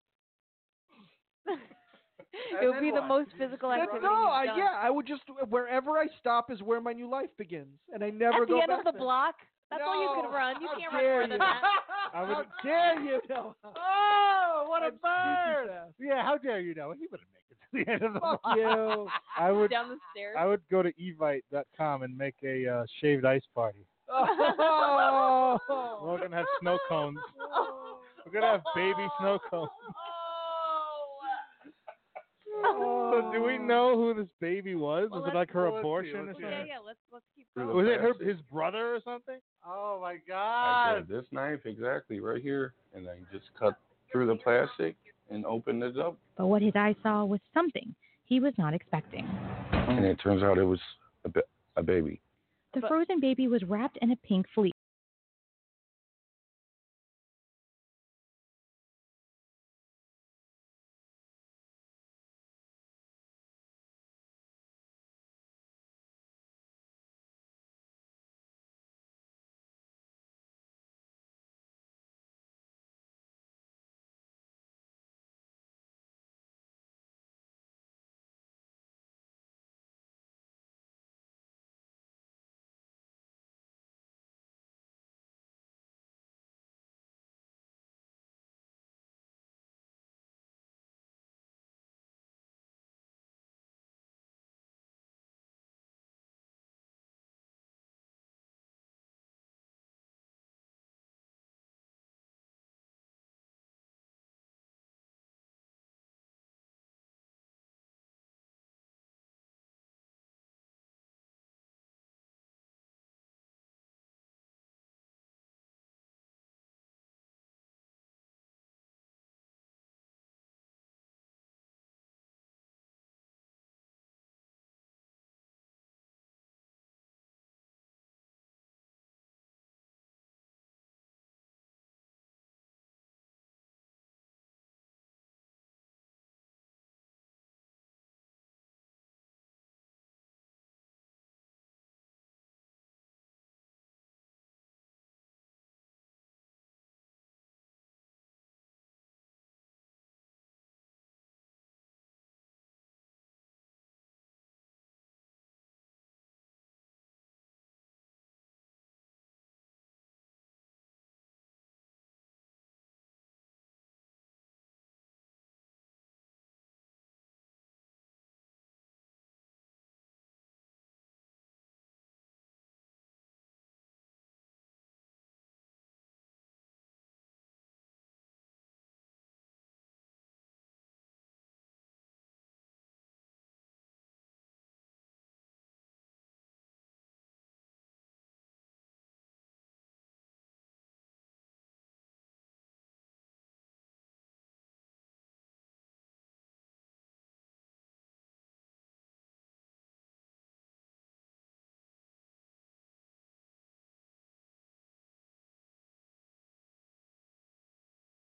It would be the most physical That's- activity. no, you've I, done. yeah, I would just wherever I stop is where my new life begins, and I never At go the end back of the there. block. That's all you No, could run. You how can't run dare more than you. that. I would, How dare you? No. Oh, what a I'm super bird! fast. Yeah, how dare you know? He wouldn't make it to the end of the Fuck block. you. I would, Down the stairs. I would go to evite dot com and make a uh, shaved ice party. Oh. We're gonna have snow cones. We're gonna have baby snow cones. So do we know who this baby was? Well, was it let's- like her well, let's see, abortion or let's something? Yeah, yeah. Let's let's keep Through going. the Was it her plastic. his brother or something? Oh my I God! grabbed this knife exactly right here, and then just cut through the plastic and opened it up. But what his eyes saw was something he was not expecting. And it turns out it was a, ba- a baby. The frozen baby was wrapped in a pink fleece.